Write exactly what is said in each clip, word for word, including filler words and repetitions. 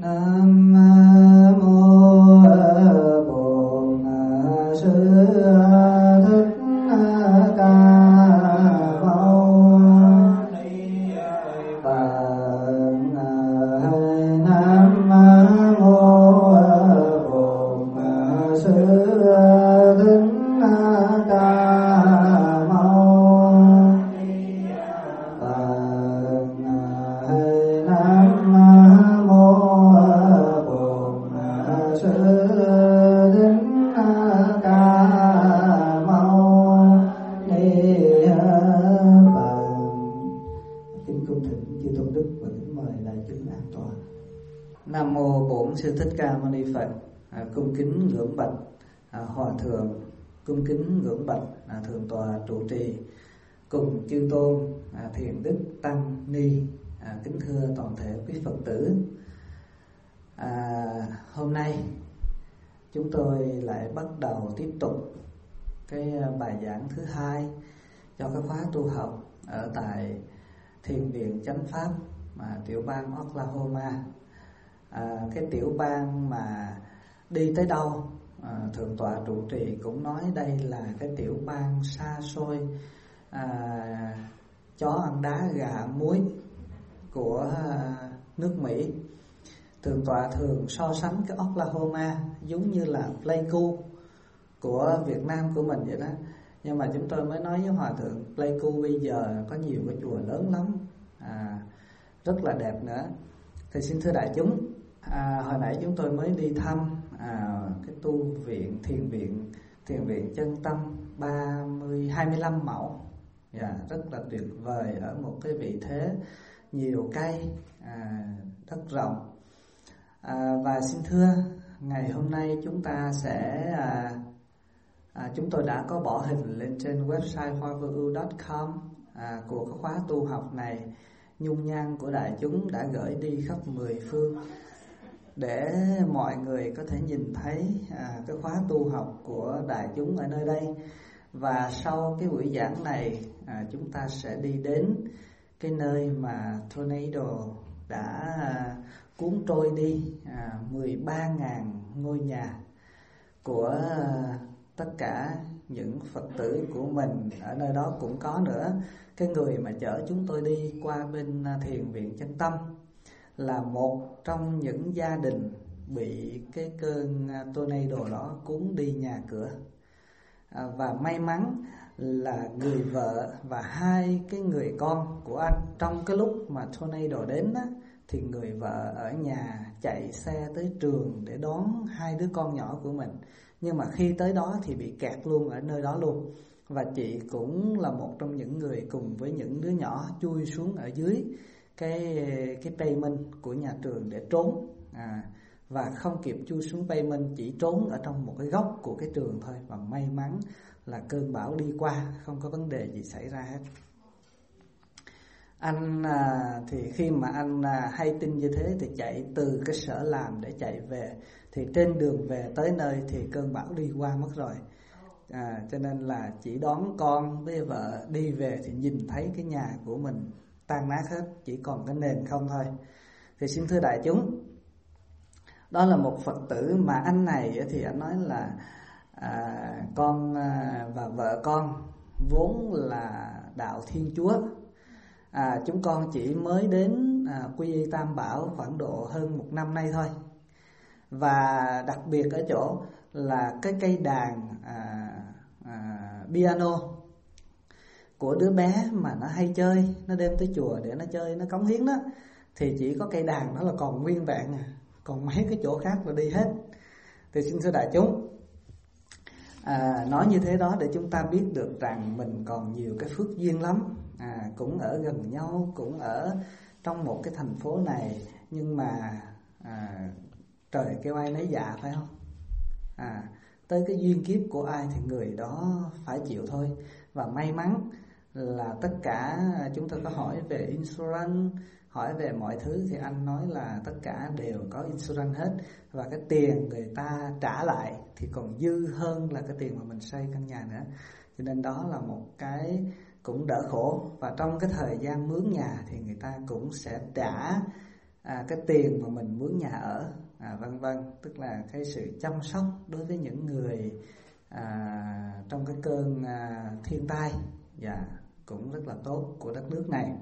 Nam mô Bổn Sư Thích Ca Mâu Ni Phật. Nam mô Bổn Sư Thích Ca Mâu Ni Phật. Nam mô Bổn Sư Thích Ca Mâu Ni Phật. Kính cung thỉnh chư tôn đức và kính mời đại chúng an toàn. Nam mô Bổn Sư Thích Ca Mâu Ni Phật. À, cung kính ngưỡng bạch à, hòa thượng, cung kính ngưỡng bạch à, thượng tọa trụ trì, cùng chư tôn à, thiền đức tăng ni. À, kính thưa toàn thể quý Phật tử, à, hôm nay chúng tôi lại bắt đầu tiếp tục cái bài giảng thứ hai cho cái khóa tu học ở tại Thiền viện Chánh Pháp mà tiểu bang Oklahoma. À, cái tiểu bang mà đi tới đâu à, thượng tọa trụ trì cũng nói đây là cái tiểu bang xa xôi, à, chó ăn đá gà muối của nước Mỹ. Thượng tọa thường so sánh cái Oklahoma giống như là Pleiku của Việt Nam của mình vậy đó. Nhưng mà chúng tôi mới nói với hòa thượng, Pleiku bây giờ có nhiều cái chùa lớn lắm, à, rất là đẹp nữa. Thì xin thưa đại chúng, à, hồi nãy chúng tôi mới đi thăm à, cái tu viện thiền viện thiền viện Chân Tâm ba mươi hai mươi lăm mẫu, yeah, rất là tuyệt vời ở một cái vị thế nhiều cây, à, đất rộng. À, và xin thưa, ngày hôm nay chúng ta sẽ à, à, chúng tôi đã có bỏ hình lên trên website hoa vô ưu chấm com à, của cái khóa tu học này. Nhung nhan của đại chúng đã gửi đi khắp mười phương để mọi người có thể nhìn thấy à, cái khóa tu học của đại chúng ở nơi đây. Và sau cái buổi giảng này à, chúng ta sẽ đi đến cái nơi mà tornado đã à, cuốn trôi đi à, mười ba nghìn ngôi nhà của à, tất cả những Phật tử của mình ở nơi đó cũng có nữa. Cái người mà chở chúng tôi đi qua bên à, Thiền viện Chân Tâm là một trong những gia đình bị cái cơn à, tornado đó cuốn đi nhà cửa. À, và may mắn là người vợ và hai cái người con của anh, trong cái lúc mà tornado đến á, thì người vợ ở nhà chạy xe tới trường để đón hai đứa con nhỏ của mình. Nhưng mà khi tới đó thì bị kẹt luôn ở nơi đó luôn. Và chị cũng là một trong những người cùng với những đứa nhỏ chui xuống ở dưới cái cái pavement của nhà trường để trốn. À, và không kịp chui xuống pavement, chỉ trốn ở trong một cái góc của cái trường thôi. Và may mắn là cơn bão đi qua, không có vấn đề gì xảy ra hết. Anh à, thì khi mà anh à, hay tin như thế thì chạy từ cái sở làm để chạy về. Thì trên đường về tới nơi thì cơn bão đi qua mất rồi. À, cho nên là chỉ đón con với vợ đi về thì nhìn thấy cái nhà của mình tan nát hết, chỉ còn cái nền không thôi. Thì xin thưa đại chúng, đó là một Phật tử mà anh này thì anh nói là à, con à, và vợ con vốn là đạo Thiên Chúa. À, chúng con chỉ mới đến à, quy y Tam Bảo khoảng độ hơn một năm nay thôi. Và đặc biệt ở chỗ là cái cây đàn à, à, piano của đứa bé mà nó hay chơi, nó đem tới chùa để nó chơi, nó cống hiến đó, thì chỉ có cây đàn đó là còn nguyên vẹn à. Còn mấy cái chỗ khác là đi hết. Thì xin thưa đại chúng, à, nói như thế đó để chúng ta biết được rằng mình còn nhiều cái phước duyên lắm. À, cũng ở gần nhau, cũng ở trong một cái thành phố này, nhưng mà à, trời kêu ai nấy dạ, phải không? À, tới cái duyên kiếp của ai thì người đó phải chịu thôi. Và may mắn là tất cả chúng ta có hỏi về insurance, hỏi về mọi thứ thì anh nói là tất cả đều có insurance hết. Và cái tiền người ta trả lại thì còn dư hơn là cái tiền mà mình xây căn nhà nữa. Cho nên đó là một cái cũng đỡ khổ. Và trong cái thời gian mướn nhà thì người ta cũng sẽ trả à, cái tiền mà mình mướn nhà ở vân vân, tức là cái sự chăm sóc đối với những người à, trong cái cơn à, thiên tai, và cũng rất là tốt của đất nước này.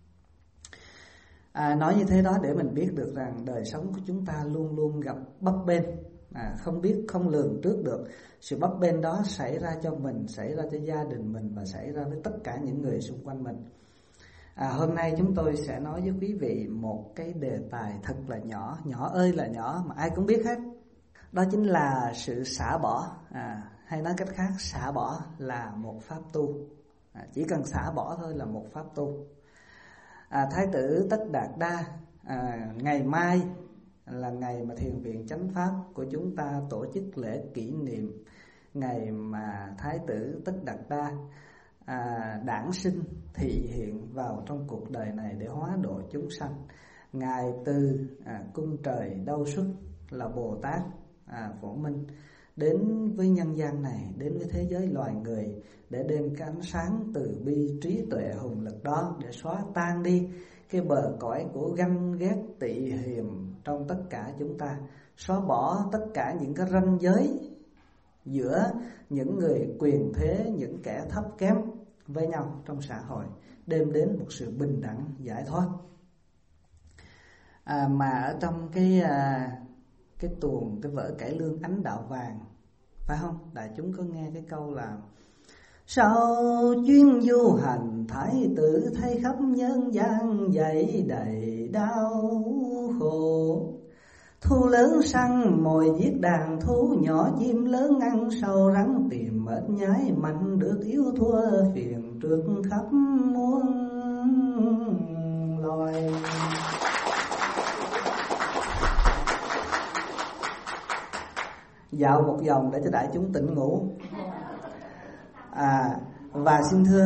À, nói như thế đó để mình biết được rằng đời sống của chúng ta luôn luôn gặp bấp bênh, à, không biết, không lường trước được. Sự bấp bênh đó xảy ra cho mình, xảy ra cho gia đình mình và xảy ra với tất cả những người xung quanh mình. À, hôm nay chúng tôi sẽ nói với quý vị một cái đề tài thật là nhỏ, nhỏ ơi là nhỏ mà ai cũng biết hết. Đó chính là sự xả bỏ, à, hay nói cách khác, xả bỏ là một pháp tu. À, chỉ cần xả bỏ thôi là một pháp tu. À, Thái tử Tất Đạt Đa, à, ngày mai là ngày mà Thiền viện Chánh Pháp của chúng ta tổ chức lễ kỷ niệm ngày mà Thái tử Tất Đạt Đa à, đản sinh thị hiện vào trong cuộc đời này để hóa độ chúng sanh. Ngài từ à, cung trời đâu xuất là Bồ Tát à, Phổ Minh đến với nhân gian này, đến với thế giới loài người để đem cái ánh sáng từ bi trí tuệ hùng lực đó để xóa tan đi cái bờ cõi của ganh ghét tị hiềm trong tất cả chúng ta, xóa bỏ tất cả những cái ranh giới giữa những người quyền thế, những kẻ thấp kém với nhau trong xã hội, đem đến một sự bình đẳng giải thoát. À, mà ở trong cái à, cái tuồng, cái vở cải lương Ánh Đạo Vàng, phải không? Đại chúng có nghe cái câu là: sau chuyến du hành thái tử thấy khắp nhân gian dậy đầy đau khổ, thu lớn săn mồi giết đàn thú, nhỏ chim lớn ăn sâu rắn tìm mệt nhái, mạnh được yếu thua phiền trước khắp muôn loài. Dạo một vòng để cho đại chúng tỉnh ngủ. À, và xin thưa,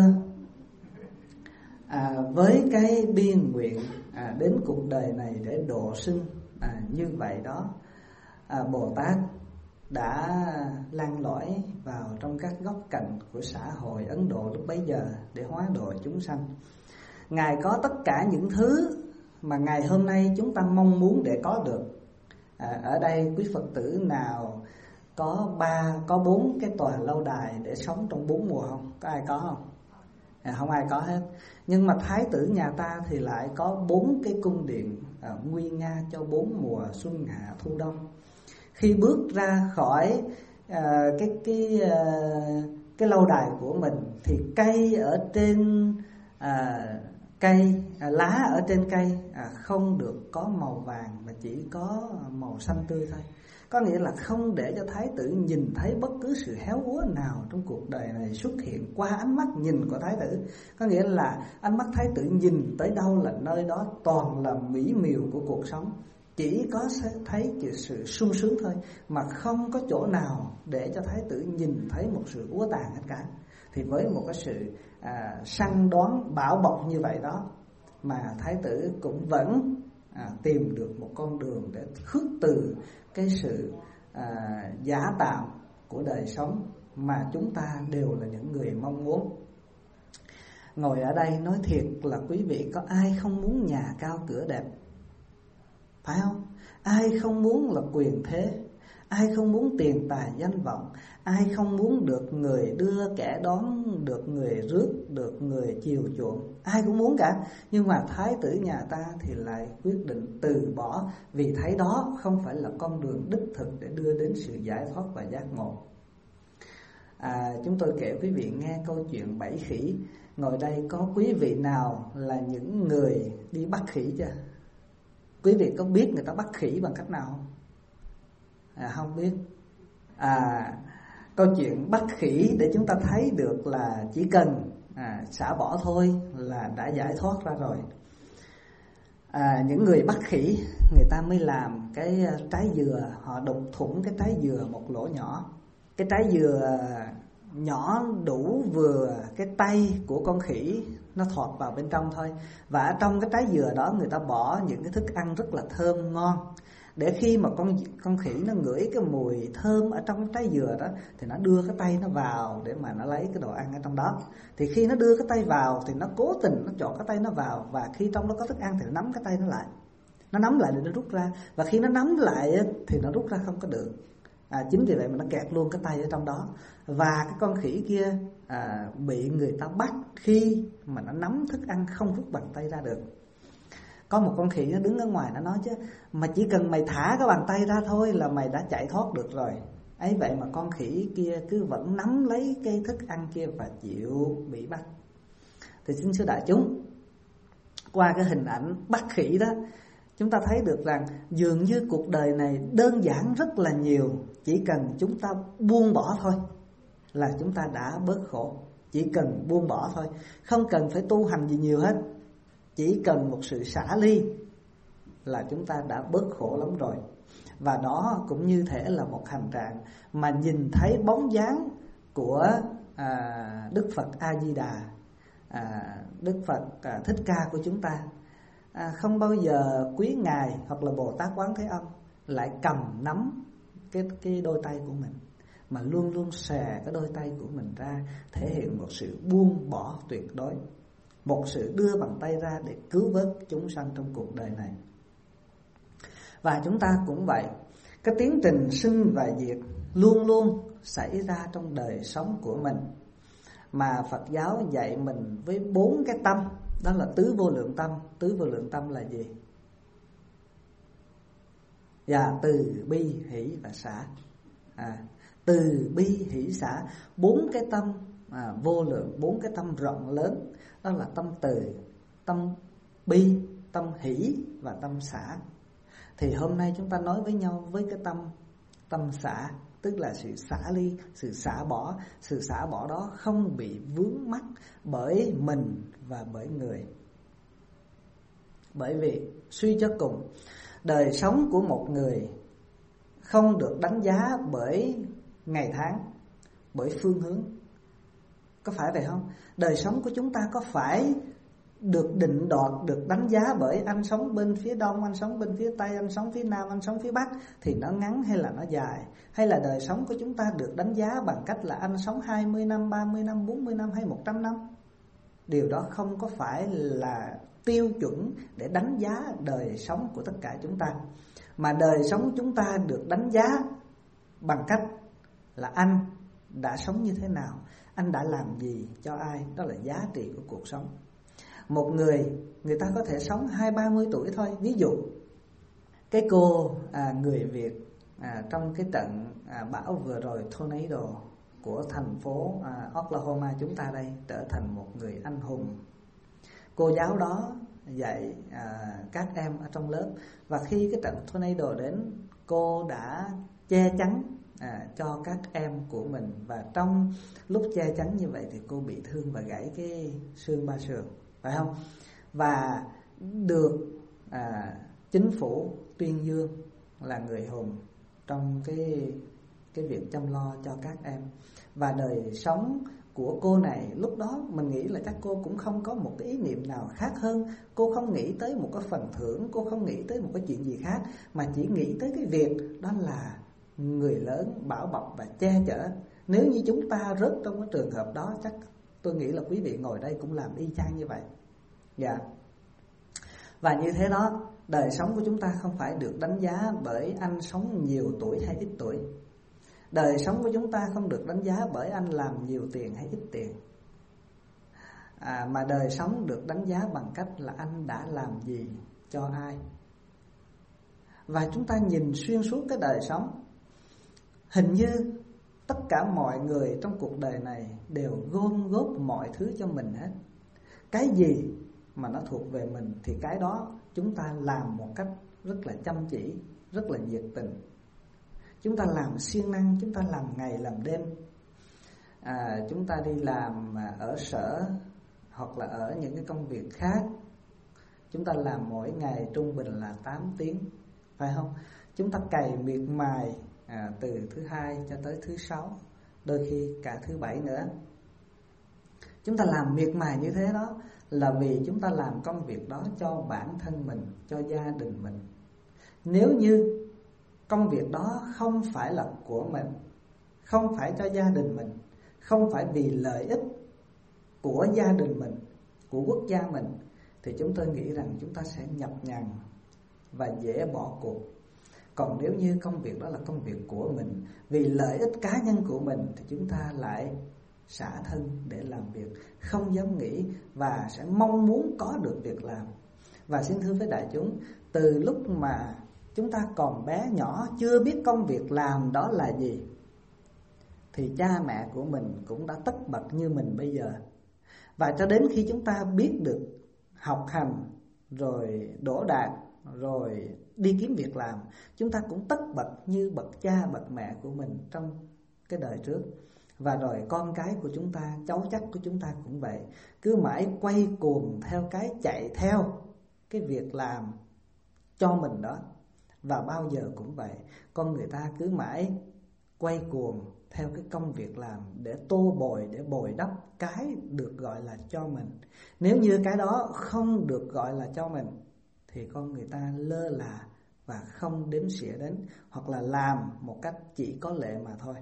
à, với cái biên nguyện à, đến cuộc đời này để độ sinh à, như vậy đó, à, Bồ Tát đã lan lỏi vào trong các góc cạnh của xã hội Ấn Độ lúc bấy giờ để hóa độ chúng sanh. Ngài có tất cả những thứ mà ngày hôm nay chúng ta mong muốn để có được. À, ở đây quý Phật tử nào có ba, có bốn cái tòa lâu đài để sống trong bốn mùa không? Có ai có không? À, không ai có hết. Nhưng mà Thái tử nhà ta thì lại có bốn cái cung điện à, nguy nga cho bốn mùa xuân hạ thu đông. Khi bước ra khỏi à, cái cái à, cái lâu đài của mình thì cây ở trên à, cây à, lá ở trên cây à, không được có màu vàng mà chỉ có màu xanh tươi thôi. Có nghĩa là không để cho Thái tử nhìn thấy bất cứ sự héo úa nào trong cuộc đời này xuất hiện qua ánh mắt nhìn của Thái tử. Có nghĩa là ánh mắt Thái tử nhìn tới đâu là nơi đó toàn là mỹ miều của cuộc sống, chỉ có thấy sự sung sướng thôi, mà không có chỗ nào để cho Thái tử nhìn thấy một sự úa tàn hết cả. Thì với một cái sự à, săn đoán bảo bọc như vậy đó, mà Thái tử cũng vẫn à, tìm được một con đường để khước từ cái sự à, giả tạo của đời sống mà chúng ta đều là những người mong muốn. Ngồi ở đây nói thiệt là quý vị có ai không muốn nhà cao cửa đẹp, phải không? Ai không muốn là quyền thế, ai không muốn tiền tài danh vọng, ai không muốn được người đưa kẻ đón, được người rước, được người chiều chuộng, ai cũng muốn cả. Nhưng mà Thái tử nhà ta thì lại quyết định từ bỏ, vì thấy đó không phải là con đường đích thực để đưa đến sự giải thoát và giác ngộ. À, chúng tôi kể quý vị nghe câu chuyện bảy khỉ. Ngồi đây có quý vị nào là những người đi bắt khỉ chưa? Quý vị có biết người ta bắt khỉ bằng cách nào không? À, không biết. À, câu chuyện bắt khỉ để chúng ta thấy được là chỉ cần à, xả bỏ thôi là đã giải thoát ra rồi. À, những người bắt khỉ, người ta mới làm cái trái dừa, họ đục thủng cái trái dừa một lỗ nhỏ. Cái trái dừa nhỏ đủ vừa cái tay của con khỉ nó thọt vào bên trong thôi. Và ở trong cái trái dừa đó người ta bỏ những cái thức ăn rất là thơm ngon, để khi mà con con khỉ nó ngửi cái mùi thơm ở trong trái dừa đó thì nó đưa cái tay nó vào để mà nó lấy cái đồ ăn ở trong đó. Thì khi nó đưa cái tay vào thì nó cố tình nó chọn cái tay nó vào, và khi trong đó có thức ăn thì nó nắm cái tay nó lại. Nó nắm lại để nó rút ra. Và khi nó nắm lại thì nó rút ra không có được. à, Chính vì vậy mà nó kẹt luôn cái tay ở trong đó. Và cái con khỉ kia à, bị người ta bắt khi mà nó nắm thức ăn không rút bàn tay ra được. Có một con khỉ nó đứng ở ngoài, nó nói chứ mà chỉ cần mày thả cái bàn tay ra thôi là mày đã chạy thoát được rồi. Ấy vậy mà con khỉ kia cứ vẫn nắm lấy cái thức ăn kia và chịu bị bắt. Thì xin thưa đại chúng, qua cái hình ảnh bắt khỉ đó, chúng ta thấy được rằng dường như cuộc đời này đơn giản rất là nhiều. Chỉ cần chúng ta buông bỏ thôi là chúng ta đã bớt khổ. Chỉ cần buông bỏ thôi, không cần phải tu hành gì nhiều hết. Chỉ cần một sự xả ly là chúng ta đã bớt khổ lắm rồi. Và đó cũng như thể là một hành trạng mà nhìn thấy bóng dáng của à, Đức Phật A-di-đà, à, Đức Phật à, Thích Ca của chúng ta. à, Không bao giờ quý Ngài hoặc là Bồ Tát Quán Thế Âm lại cầm nắm cái, cái đôi tay của mình, mà luôn luôn xòe cái đôi tay của mình ra, thể hiện một sự buông bỏ tuyệt đối, một sự đưa bàn tay ra để cứu vớt chúng sanh trong cuộc đời này. Và chúng ta cũng vậy. Cái tiến trình sinh và diệt luôn luôn xảy ra trong đời sống của mình, mà Phật giáo dạy mình với bốn cái tâm. Đó là tứ vô lượng tâm. Tứ vô lượng tâm là gì? Dạ, từ bi hỷ và xả. à, Từ bi hỷ xả, bốn cái tâm à, vô lượng, bốn cái tâm rộng lớn. Đó là tâm từ, tâm bi, tâm hỷ và tâm xả. Thì hôm nay chúng ta nói với nhau với cái tâm Tâm xả, tức là sự xả ly, sự xả bỏ. Sự xả bỏ đó không bị vướng mắc bởi mình và bởi người. Bởi vì suy cho cùng, đời sống của một người không được đánh giá bởi ngày tháng, bởi phương hướng. Có phải vậy không? Đời sống của chúng ta có phải được định đoạt, được đánh giá bởi anh sống bên phía đông, anh sống bên phía tây, anh sống phía nam, anh sống phía bắc thì nó ngắn hay là nó dài? Hay là đời sống của chúng ta được đánh giá bằng cách là anh sống hai mươi năm, ba mươi năm, bốn mươi năm hay một trăm năm? Điều đó không có phải là tiêu chuẩn để đánh giá đời sống của tất cả chúng ta. Mà đời sống chúng ta được đánh giá bằng cách là anh đã sống như thế nào, anh đã làm gì cho ai. Đó là giá trị của cuộc sống. Một người, người ta có thể sống hai ba mươi tuổi thôi. Ví dụ cái cô à, người Việt à, trong cái trận à, bão vừa rồi, tornado của thành phố à, Oklahoma chúng ta đây, trở thành một người anh hùng. Cô giáo đó dạy à, các em ở trong lớp, và khi cái trận tornado đến, cô đã che chắn à, cho các em của mình. Và trong lúc che chắn như vậy thì cô bị thương và gãy cái xương ba sườn, phải không? Và được à, chính phủ tuyên dương là người hùng trong cái cái việc chăm lo cho các em. Và đời sống của cô này lúc đó mình nghĩ là chắc cô cũng không có một cái ý niệm nào khác hơn. Cô không nghĩ tới một cái phần thưởng, cô không nghĩ tới một cái chuyện gì khác, mà chỉ nghĩ tới cái việc đó là người lớn bảo bọc và che chở. Nếu như chúng ta rớt trong cái trường hợp đó, chắc tôi nghĩ là quý vị ngồi đây cũng làm y chang như vậy. Dạ. Và như thế đó, đời sống của chúng ta không phải được đánh giá bởi anh sống nhiều tuổi hay ít tuổi. Đời sống của chúng ta không được đánh giá bởi anh làm nhiều tiền hay ít tiền, à, mà đời sống được đánh giá bằng cách là anh đã làm gì cho ai. Và chúng ta nhìn xuyên suốt cái đời sống, hình như tất cả mọi người trong cuộc đời này đều gom góp mọi thứ cho mình hết. Cái gì mà nó thuộc về mình thì cái đó chúng ta làm một cách rất là chăm chỉ, rất là nhiệt tình. Chúng ta làm siêng năng, chúng ta làm ngày làm đêm. à, Chúng ta đi làm ở sở hoặc là ở những cái công việc khác, chúng ta làm mỗi ngày trung bình là tám tiếng, phải không? Chúng ta cày miệt mài à, từ thứ hai cho tới thứ sáu, đôi khi cả thứ bảy nữa. Chúng ta làm miệt mài như thế đó là vì chúng ta làm công việc đó cho bản thân mình, cho gia đình mình. Nếu như công việc đó không phải là của mình, không phải cho gia đình mình, không phải vì lợi ích của gia đình mình, của quốc gia mình, thì chúng tôi nghĩ rằng chúng ta sẽ nhập nhằng, và dễ bỏ cuộc. Còn nếu như công việc đó là công việc của mình, vì lợi ích cá nhân của mình, thì chúng ta lại xả thân để làm việc, không dám nghĩ và sẽ mong muốn có được việc làm. Và xin thưa với đại chúng, từ lúc mà chúng ta còn bé nhỏ, chưa biết công việc làm đó là gì, thì cha mẹ của mình cũng đã tất bật như mình bây giờ. Và cho đến khi chúng ta biết được học hành, rồi đỗ đạt, rồi đi kiếm việc làm, chúng ta cũng tất bật như bậc cha bậc mẹ của mình trong cái đời trước. Và rồi con cái của chúng ta, cháu chắc của chúng ta cũng vậy, cứ mãi quay cuồng theo cái chạy theo cái việc làm cho mình đó. Và bao giờ cũng vậy, con người ta cứ mãi quay cuồng theo cái công việc làm để tô bồi, để bồi đắp cái được gọi là cho mình. Nếu như cái đó không được gọi là cho mình, thì con người ta lơ là và không đếm xỉa đến, hoặc là làm một cách chỉ có lệ mà thôi.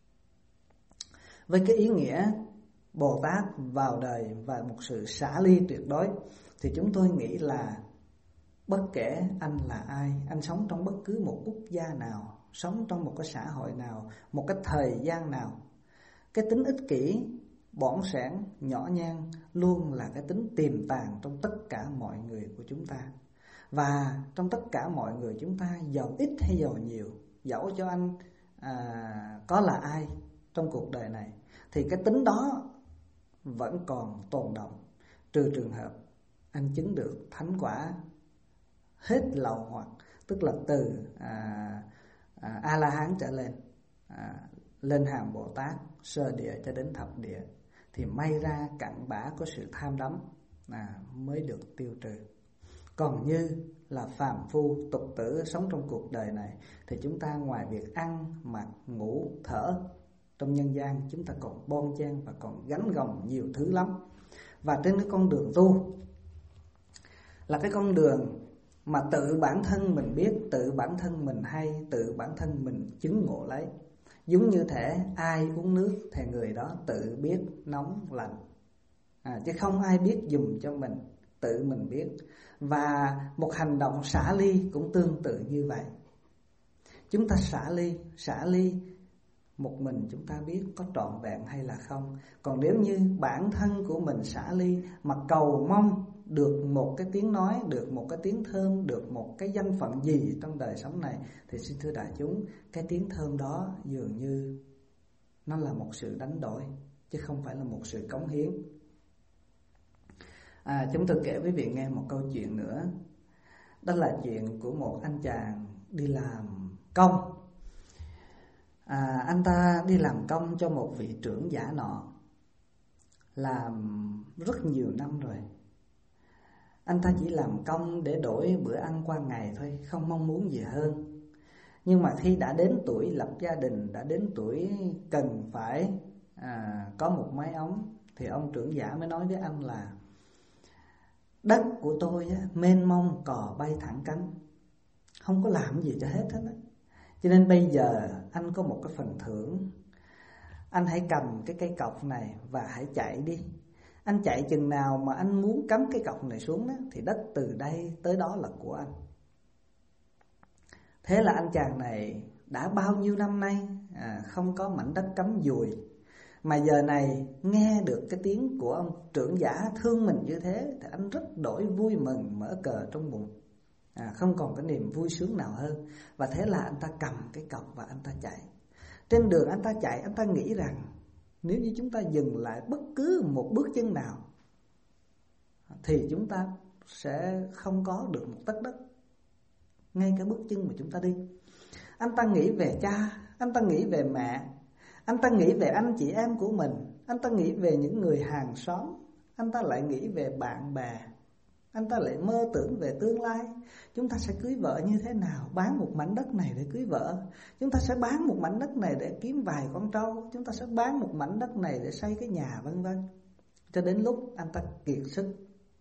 Với cái ý nghĩa Bồ Tát vào đời và một sự xả ly tuyệt đối, thì chúng tôi nghĩ là bất kể anh là ai, anh sống trong bất cứ một quốc gia nào, sống trong một cái xã hội nào, một cái thời gian nào, cái tính ích kỷ, bỏng sẻn, nhỏ nhen luôn là cái tính tiềm tàng trong tất cả mọi người của chúng ta. Và trong tất cả mọi người chúng ta, giàu ít hay giàu nhiều, dẫu cho anh à, có là ai trong cuộc đời này, thì cái tính đó vẫn còn tồn động, trừ trường hợp anh chứng được thánh quả hết lậu hoặc, tức là từ à, à, A-la-hán trở lên, à, lên hàng Bồ Tát sơ địa cho đến thập địa, thì may ra cặn bã có sự tham đắm à, mới được tiêu trừ. Còn như là phàm phu tục tử sống trong cuộc đời này, thì chúng ta ngoài việc ăn, mặc, ngủ, thở trong nhân gian, chúng ta còn bon chen và còn gánh gồng nhiều thứ lắm. Và trên cái con đường tu là cái con đường mà tự bản thân mình biết, tự bản thân mình hay, tự bản thân mình chứng ngộ lấy. Giống như thể ai uống nước thì người đó tự biết nóng lạnh, à, chứ không ai biết dùm cho mình, tự mình biết. Và một hành động xả ly cũng tương tự như vậy. Chúng ta xả ly, xả ly một mình chúng ta biết có trọn vẹn hay là không. Còn nếu như bản thân của mình xả ly mà cầu mong được một cái tiếng nói, được một cái tiếng thơm, được một cái danh phận gì trong đời sống này, thì xin thưa đại chúng, cái tiếng thơm đó dường như nó là một sự đánh đổi, chứ không phải là một sự cống hiến. À, chúng tôi kể với vị nghe một câu chuyện nữa. Đó là chuyện của một anh chàng đi làm công. à, Anh ta đi làm công cho một vị trưởng giả nọ, làm rất nhiều năm rồi. Anh ta chỉ làm công để đổi bữa ăn qua ngày thôi, không mong muốn gì hơn. Nhưng mà khi đã đến tuổi lập gia đình, đã đến tuổi cần phải à, có một mái ấm, thì ông trưởng giả mới nói với anh là: đất của tôi á, mênh mông cò bay thẳng cánh, không có làm gì cho hết hết á. Cho nên bây giờ anh có một cái phần thưởng, anh hãy cầm cái cây cọc này và hãy chạy đi. Anh chạy chừng nào mà anh muốn cắm cái cọc này xuống đó, thì đất từ đây tới đó là của anh. Thế là anh chàng này đã bao nhiêu năm nay à, không có mảnh đất cắm dùi, mà giờ này nghe được cái tiếng của ông trưởng giả thương mình như thế, thì anh rất đổi vui mừng, mở cờ trong bụng, à, không còn cái niềm vui sướng nào hơn. Và thế là anh ta cầm cái cọc và anh ta chạy. Trên đường anh ta chạy, anh ta nghĩ rằng nếu như chúng ta dừng lại bất cứ một bước chân nào, thì chúng ta sẽ không có được một tấc đất, ngay cả bước chân mà chúng ta đi. Anh ta nghĩ về cha, anh ta nghĩ về mẹ, anh ta nghĩ về anh chị em của mình, anh ta nghĩ về những người hàng xóm, anh ta lại nghĩ về bạn bè, anh ta lại mơ tưởng về tương lai. Chúng ta sẽ cưới vợ như thế nào? Bán một mảnh đất này để cưới vợ. Chúng ta sẽ bán một mảnh đất này để kiếm vài con trâu. Chúng ta sẽ bán một mảnh đất này để xây cái nhà, vân vân. Cho đến lúc anh ta kiệt sức,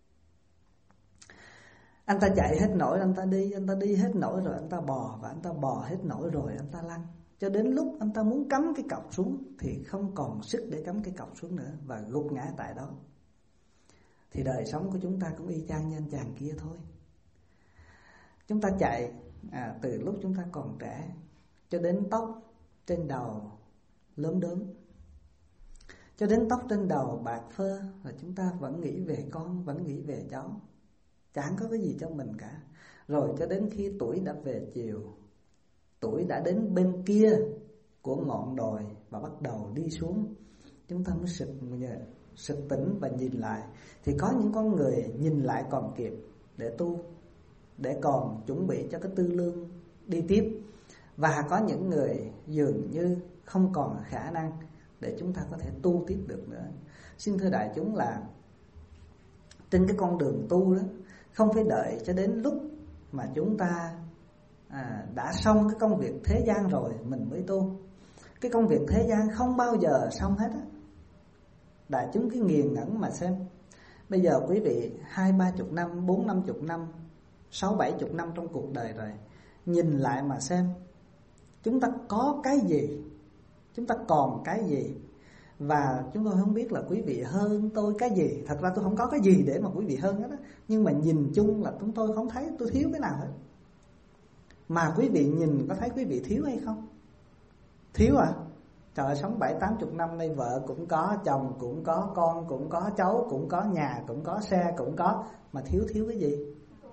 anh ta chạy hết nổi, anh ta đi, anh ta đi hết nổi rồi anh ta bò, và anh ta bò hết nổi rồi anh ta lăn. Cho đến lúc anh ta muốn cắm cái cọc xuống thì không còn sức để cắm cái cọc xuống nữa, và gục ngã tại đó. Thì đời sống của chúng ta cũng y chang như anh chàng kia thôi. Chúng ta chạy à, từ lúc chúng ta còn trẻ cho đến tóc trên đầu lớn đốm, cho đến tóc trên đầu bạc phơ, là chúng ta vẫn nghĩ về con, vẫn nghĩ về cháu, chẳng có cái gì cho mình cả. Rồi cho đến khi tuổi đã về chiều, tuổi đã đến bên kia của ngọn đồi và bắt đầu đi xuống, chúng ta mới sực sực tỉnh và nhìn lại. Thì có những con người nhìn lại còn kịp để tu, để còn chuẩn bị cho cái tư lương đi tiếp. Và có những người dường như không còn khả năng để chúng ta có thể tu tiếp được nữa. Xin thưa đại chúng là trên cái con đường tu đó, không phải đợi cho đến lúc mà chúng ta à, đã xong cái công việc thế gian rồi mình mới tu. Cái công việc thế gian không bao giờ xong hết á. Đại chúng cứ nghiền ngẫm mà xem. Bây giờ quý vị hai ba chục năm, bốn năm chục năm, sáu bảy chục năm trong cuộc đời rồi, nhìn lại mà xem chúng ta có cái gì, chúng ta còn cái gì. Và chúng tôi không biết là quý vị hơn tôi cái gì. Thật ra tôi không có cái gì để mà quý vị hơn hết á. Nhưng mà nhìn chung là chúng tôi không thấy tôi thiếu cái nào hết. Mà quý vị nhìn có thấy quý vị thiếu hay không? Thiếu à? Trời ơi, sống bảy tám chục năm nay, vợ cũng có, chồng cũng có, con cũng có, cháu cũng có, nhà cũng có, xe cũng có. Mà thiếu thiếu cái gì?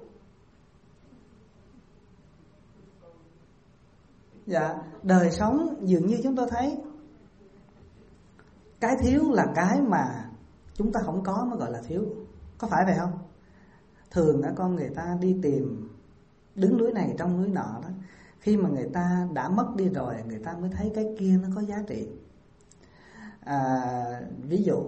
Dạ, đời sống dường như chúng tôi thấy cái thiếu là cái mà chúng ta không có mới gọi là thiếu. Có phải vậy không? Thường á, con người ta đi tìm đứng núi này trong núi nọ đó, khi mà người ta đã mất đi rồi, người ta mới thấy cái kia nó có giá trị. à, Ví dụ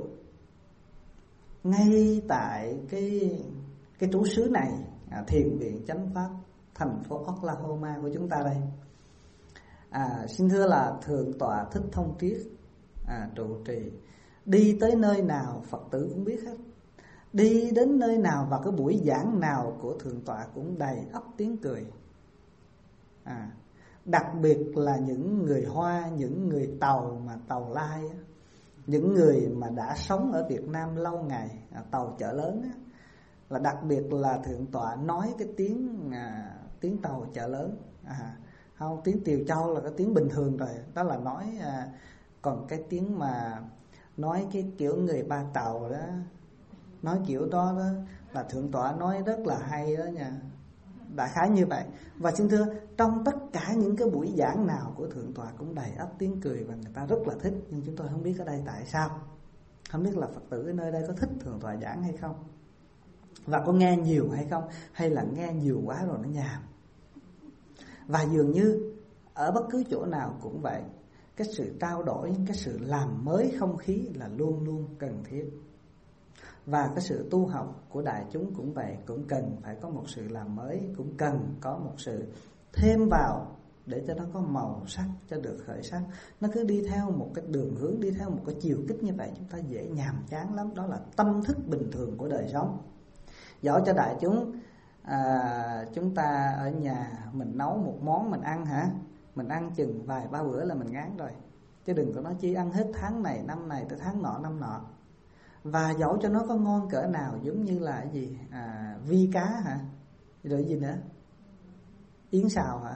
ngay tại cái cái trú xứ này, à, thiền viện chánh pháp thành phố Oklahoma của chúng ta đây, à, xin thưa là thượng tọa Thích Thông Triết à, trụ trì. Đi tới nơi nào Phật tử cũng biết hết, đi đến nơi nào và cái buổi giảng nào của thượng tọa cũng đầy ắp tiếng cười. à, Đặc biệt là những người Hoa, những người Tàu mà Tàu Lai á, những người mà đã sống ở Việt Nam lâu ngày, à, Tàu chợ lớn á, là đặc biệt là thượng tọa nói cái tiếng à, tiếng Tàu chợ lớn, à, không, tiếng Tiều Châu là cái tiếng bình thường rồi, đó là nói. À, còn cái tiếng mà nói cái kiểu người Ba Tàu đó, nói kiểu đó đó là thượng tọa nói rất là hay đó nha, đại khái như vậy. Và xin thưa, trong tất cả những cái buổi giảng nào của thượng tọa cũng đầy ắp tiếng cười và người ta rất là thích. Nhưng chúng tôi không biết ở đây tại sao, không biết là Phật tử ở nơi đây có thích thượng tọa giảng hay không, và có nghe nhiều hay không, hay là nghe nhiều quá rồi nó nhàm. Và dường như ở bất cứ chỗ nào cũng vậy, cái sự trao đổi, cái sự làm mới không khí là luôn luôn cần thiết. Và cái sự tu học của đại chúng cũng vậy, cũng cần phải có một sự làm mới, cũng cần có một sự thêm vào để cho nó có màu sắc, cho được khởi sắc. Nó cứ đi theo một cái đường hướng, đi theo một cái chiều kích như vậy, chúng ta dễ nhàm chán lắm. Đó là tâm thức bình thường của đời sống. Dẫu cho đại chúng à, chúng ta ở nhà mình nấu một món mình ăn hả, mình ăn chừng vài ba bữa là mình ngán rồi, chứ đừng có nói chi ăn hết tháng này năm này tới tháng nọ năm nọ. Và dẫu cho nó có ngon cỡ nào, giống như là cái gì à, vi cá hả, rồi gì nữa, yến xào hả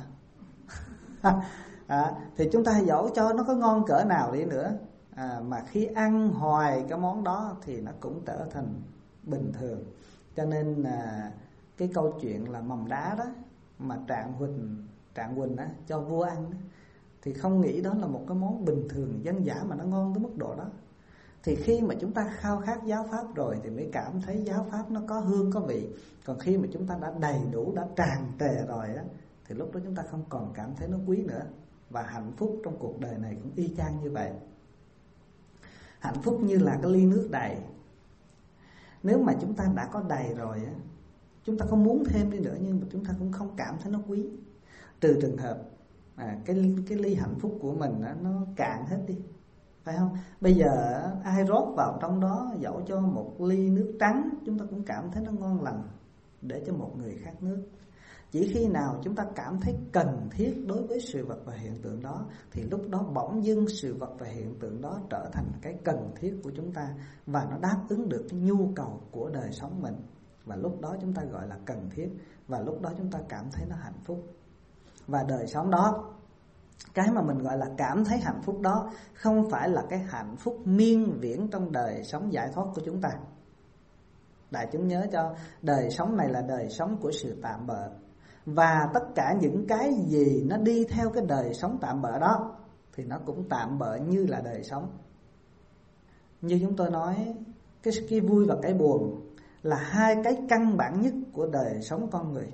à, thì chúng ta dẫu cho nó có ngon cỡ nào đi nữa, à, mà khi ăn hoài cái món đó thì nó cũng trở thành bình thường. Cho nên à, cái câu chuyện là mầm đá đó mà Trạng Huỳnh Trạng Huỳnh á, cho vua ăn đó, thì không nghĩ đó là một cái món bình thường dân dã mà nó ngon tới mức độ đó. Thì khi mà chúng ta khao khát giáo pháp rồi thì mới cảm thấy giáo pháp nó có hương có vị. Còn khi mà chúng ta đã đầy đủ, đã tràn trề rồi á, thì lúc đó chúng ta không còn cảm thấy nó quý nữa. Và hạnh phúc trong cuộc đời này cũng y chang như vậy. Hạnh phúc như là cái ly nước đầy. Nếu mà chúng ta đã có đầy rồi á, chúng ta không muốn thêm đi nữa, nhưng mà chúng ta cũng không cảm thấy nó quý. Trừ trường hợp à, cái, cái ly hạnh phúc của mình á, nó cạn hết đi, phải không? Bây giờ ai rót vào trong đó, dẫu cho một ly nước trắng, chúng ta cũng cảm thấy nó ngon lành để cho một người khác nước. Chỉ khi nào chúng ta cảm thấy cần thiết đối với sự vật và hiện tượng đó, thì lúc đó bỗng dưng sự vật và hiện tượng đó trở thành cái cần thiết của chúng ta, và nó đáp ứng được cái nhu cầu của đời sống mình. Và lúc đó chúng ta gọi là cần thiết. và lúc đó chúng ta cảm thấy nó hạnh phúc. Và đời sống đó, cái mà mình gọi là cảm thấy hạnh phúc đó, không phải là cái hạnh phúc miên viễn trong đời sống giải thoát của chúng ta. Đại chúng nhớ cho, đời sống này là đời sống của sự tạm bợ. Và tất cả những cái gì nó đi theo cái đời sống tạm bợ đó thì nó cũng tạm bợ như là đời sống. Như chúng tôi nói, cái, cái vui và cái buồn là hai cái căn bản nhất của đời sống con người.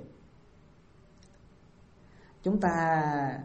Chúng ta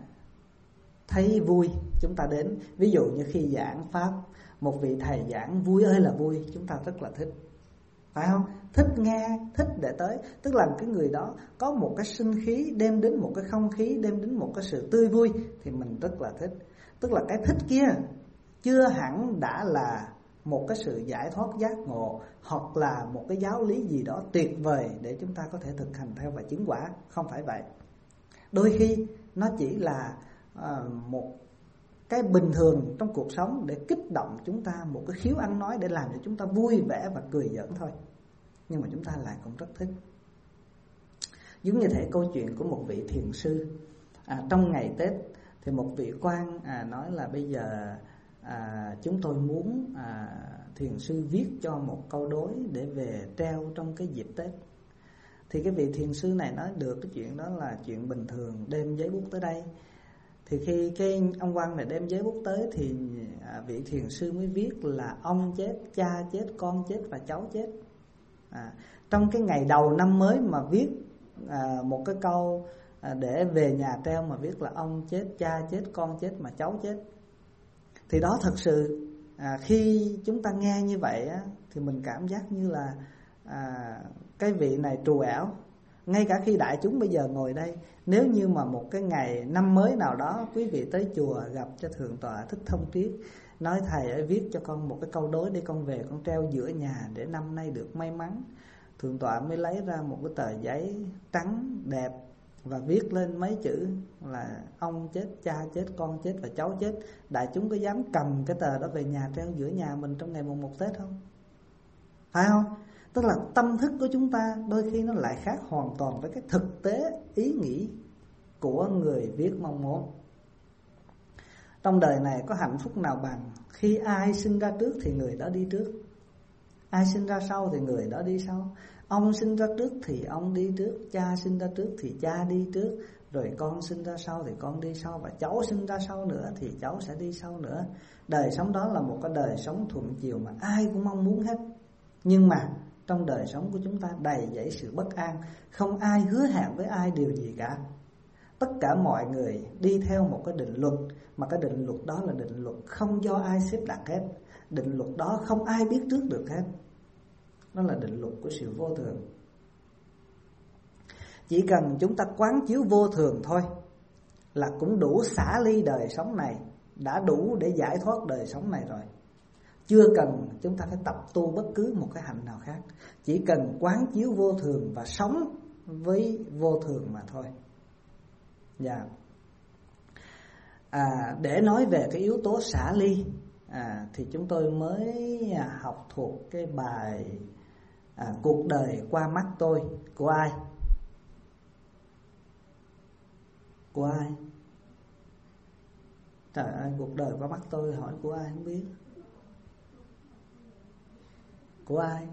thấy vui, chúng ta đến. Ví dụ như khi giảng pháp, một vị thầy giảng vui ơi là vui, chúng ta rất là thích, phải không? Thích nghe, thích để tới. Tức là cái người đó có một cái sinh khí, đem đến một cái không khí, đem đến một cái sự tươi vui, thì mình rất là thích. Tức là cái thích kia chưa hẳn đã là một cái sự giải thoát giác ngộ, hoặc là một cái giáo lý gì đó tuyệt vời để chúng ta có thể thực hành theo và chứng quả. Không phải vậy. Đôi khi nó chỉ là à, một cái bình thường trong cuộc sống để kích động chúng ta, một cái khiếu ăn nói để làm cho chúng ta vui vẻ và cười giỡn thôi. Nhưng mà chúng ta lại cũng rất thích. Giống như thể câu chuyện của một vị thiền sư à, trong ngày Tết thì một vị quan à, nói là bây giờ à, chúng tôi muốn à, thiền sư viết cho một câu đối để về treo trong cái dịp Tết. Thì cái vị thiền sư này nói được, cái chuyện đó là chuyện bình thường, đem giấy bút tới đây. Thì khi cái ông quan này đem giấy bút tới thì à, vị thiền sư mới viết là ông chết, cha chết, con chết và cháu chết. À, trong cái ngày đầu năm mới mà viết à, một cái câu à, để về nhà treo mà viết là ông chết, cha chết, con chết mà cháu chết. Thì đó thật sự à, khi chúng ta nghe như vậy á, thì mình cảm giác như là à, cái vị này trù ảo. Ngay cả khi đại chúng bây giờ ngồi đây, nếu như mà một cái ngày năm mới nào đó quý vị tới chùa gặp cho Thượng tọa Thích Thông Triết, nói thầy ơi viết cho con một cái câu đối để con về con treo giữa nhà để năm nay được may mắn. Thượng tọa mới lấy ra một cái tờ giấy trắng đẹp và viết lên mấy chữ là ông chết, cha chết, con chết và cháu chết. Đại chúng có dám cầm cái tờ đó về nhà treo giữa nhà mình trong ngày mùng một Tết không? Phải không? Tức là tâm thức của chúng ta đôi khi nó lại khác hoàn toàn với cái thực tế ý nghĩ của người viết mong muốn. Trong đời này có hạnh phúc nào bằng khi ai sinh ra trước thì người đó đi trước, ai sinh ra sau thì người đó đi sau. Ông sinh ra trước thì ông đi trước, cha sinh ra trước thì cha đi trước, rồi con sinh ra sau thì con đi sau, và cháu sinh ra sau nữa thì cháu sẽ đi sau nữa. Đời sống đó là một cái đời sống thuận chiều mà ai cũng mong muốn hết. Nhưng mà trong đời sống của chúng ta đầy dẫy sự bất an, không ai hứa hẹn với ai điều gì cả. Tất cả mọi người đi theo một cái định luật, mà cái định luật đó là định luật không do ai xếp đặt hết. Định luật đó không ai biết trước được hết. Nó là định luật của sự vô thường. Chỉ cần chúng ta quán chiếu vô thường thôi là cũng đủ xả ly đời sống này, đã đủ để giải thoát đời sống này rồi. Chưa cần chúng ta phải tập tu bất cứ một cái hạnh nào khác, chỉ cần quán chiếu vô thường và sống với vô thường mà thôi. Dạ. À, để nói về cái yếu tố xả ly à, thì chúng tôi mới học thuộc cái bài à, Cuộc đời qua mắt tôi của ai? Của ai? Trời ơi, cuộc đời qua mắt tôi hỏi của ai không biết. Của ai?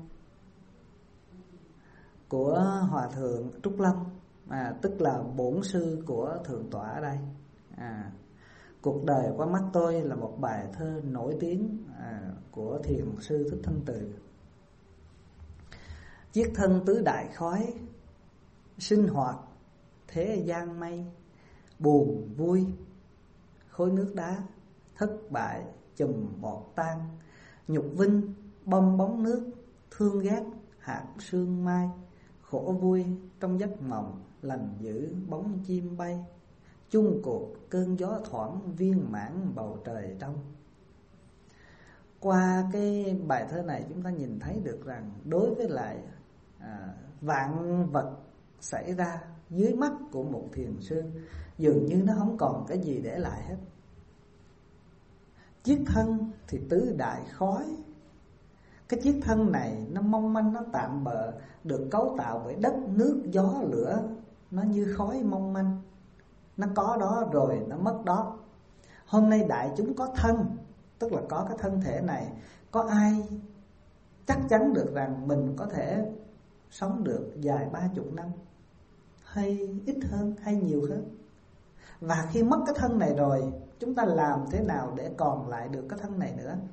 Của Hòa thượng Trúc Lâm, à, tức là bổn sư của Thượng tọa ở đây. À, Cuộc đời qua mắt tôi là một bài thơ nổi tiếng à, của thiền sư Thích Thanh Từ. Chiếc thân tứ đại khói, sinh hoạt thế gian mây, buồn vui khối nước đá, thất bại chùm bọt tan, nhục vinh bong bóng nước, thương ghét hạt sương mai, khổ vui trong giấc mộng, lành dữ bóng chim bay, chung cuộc cơn gió thoảng viên mãn bầu trời trong. Qua cái bài thơ này chúng ta nhìn thấy được rằng đối với lại à, vạn vật xảy ra dưới mắt của một thiền sư, dường như nó không còn cái gì để lại hết. Chiếc thân thì tứ đại khói, Cái chiếc thân này nó mong manh, nó tạm bợ, được cấu tạo bởi đất, nước, gió, lửa. Nó như khói mong manh, nó có đó rồi nó mất đó. Hôm nay đại chúng có thân, tức là có cái thân thể này. Có ai chắc chắn được rằng mình có thể sống được dài ba chục năm, hay ít hơn, hay nhiều hơn? Và khi mất cái thân này rồi, chúng ta làm thế nào để còn lại được cái thân này nữa?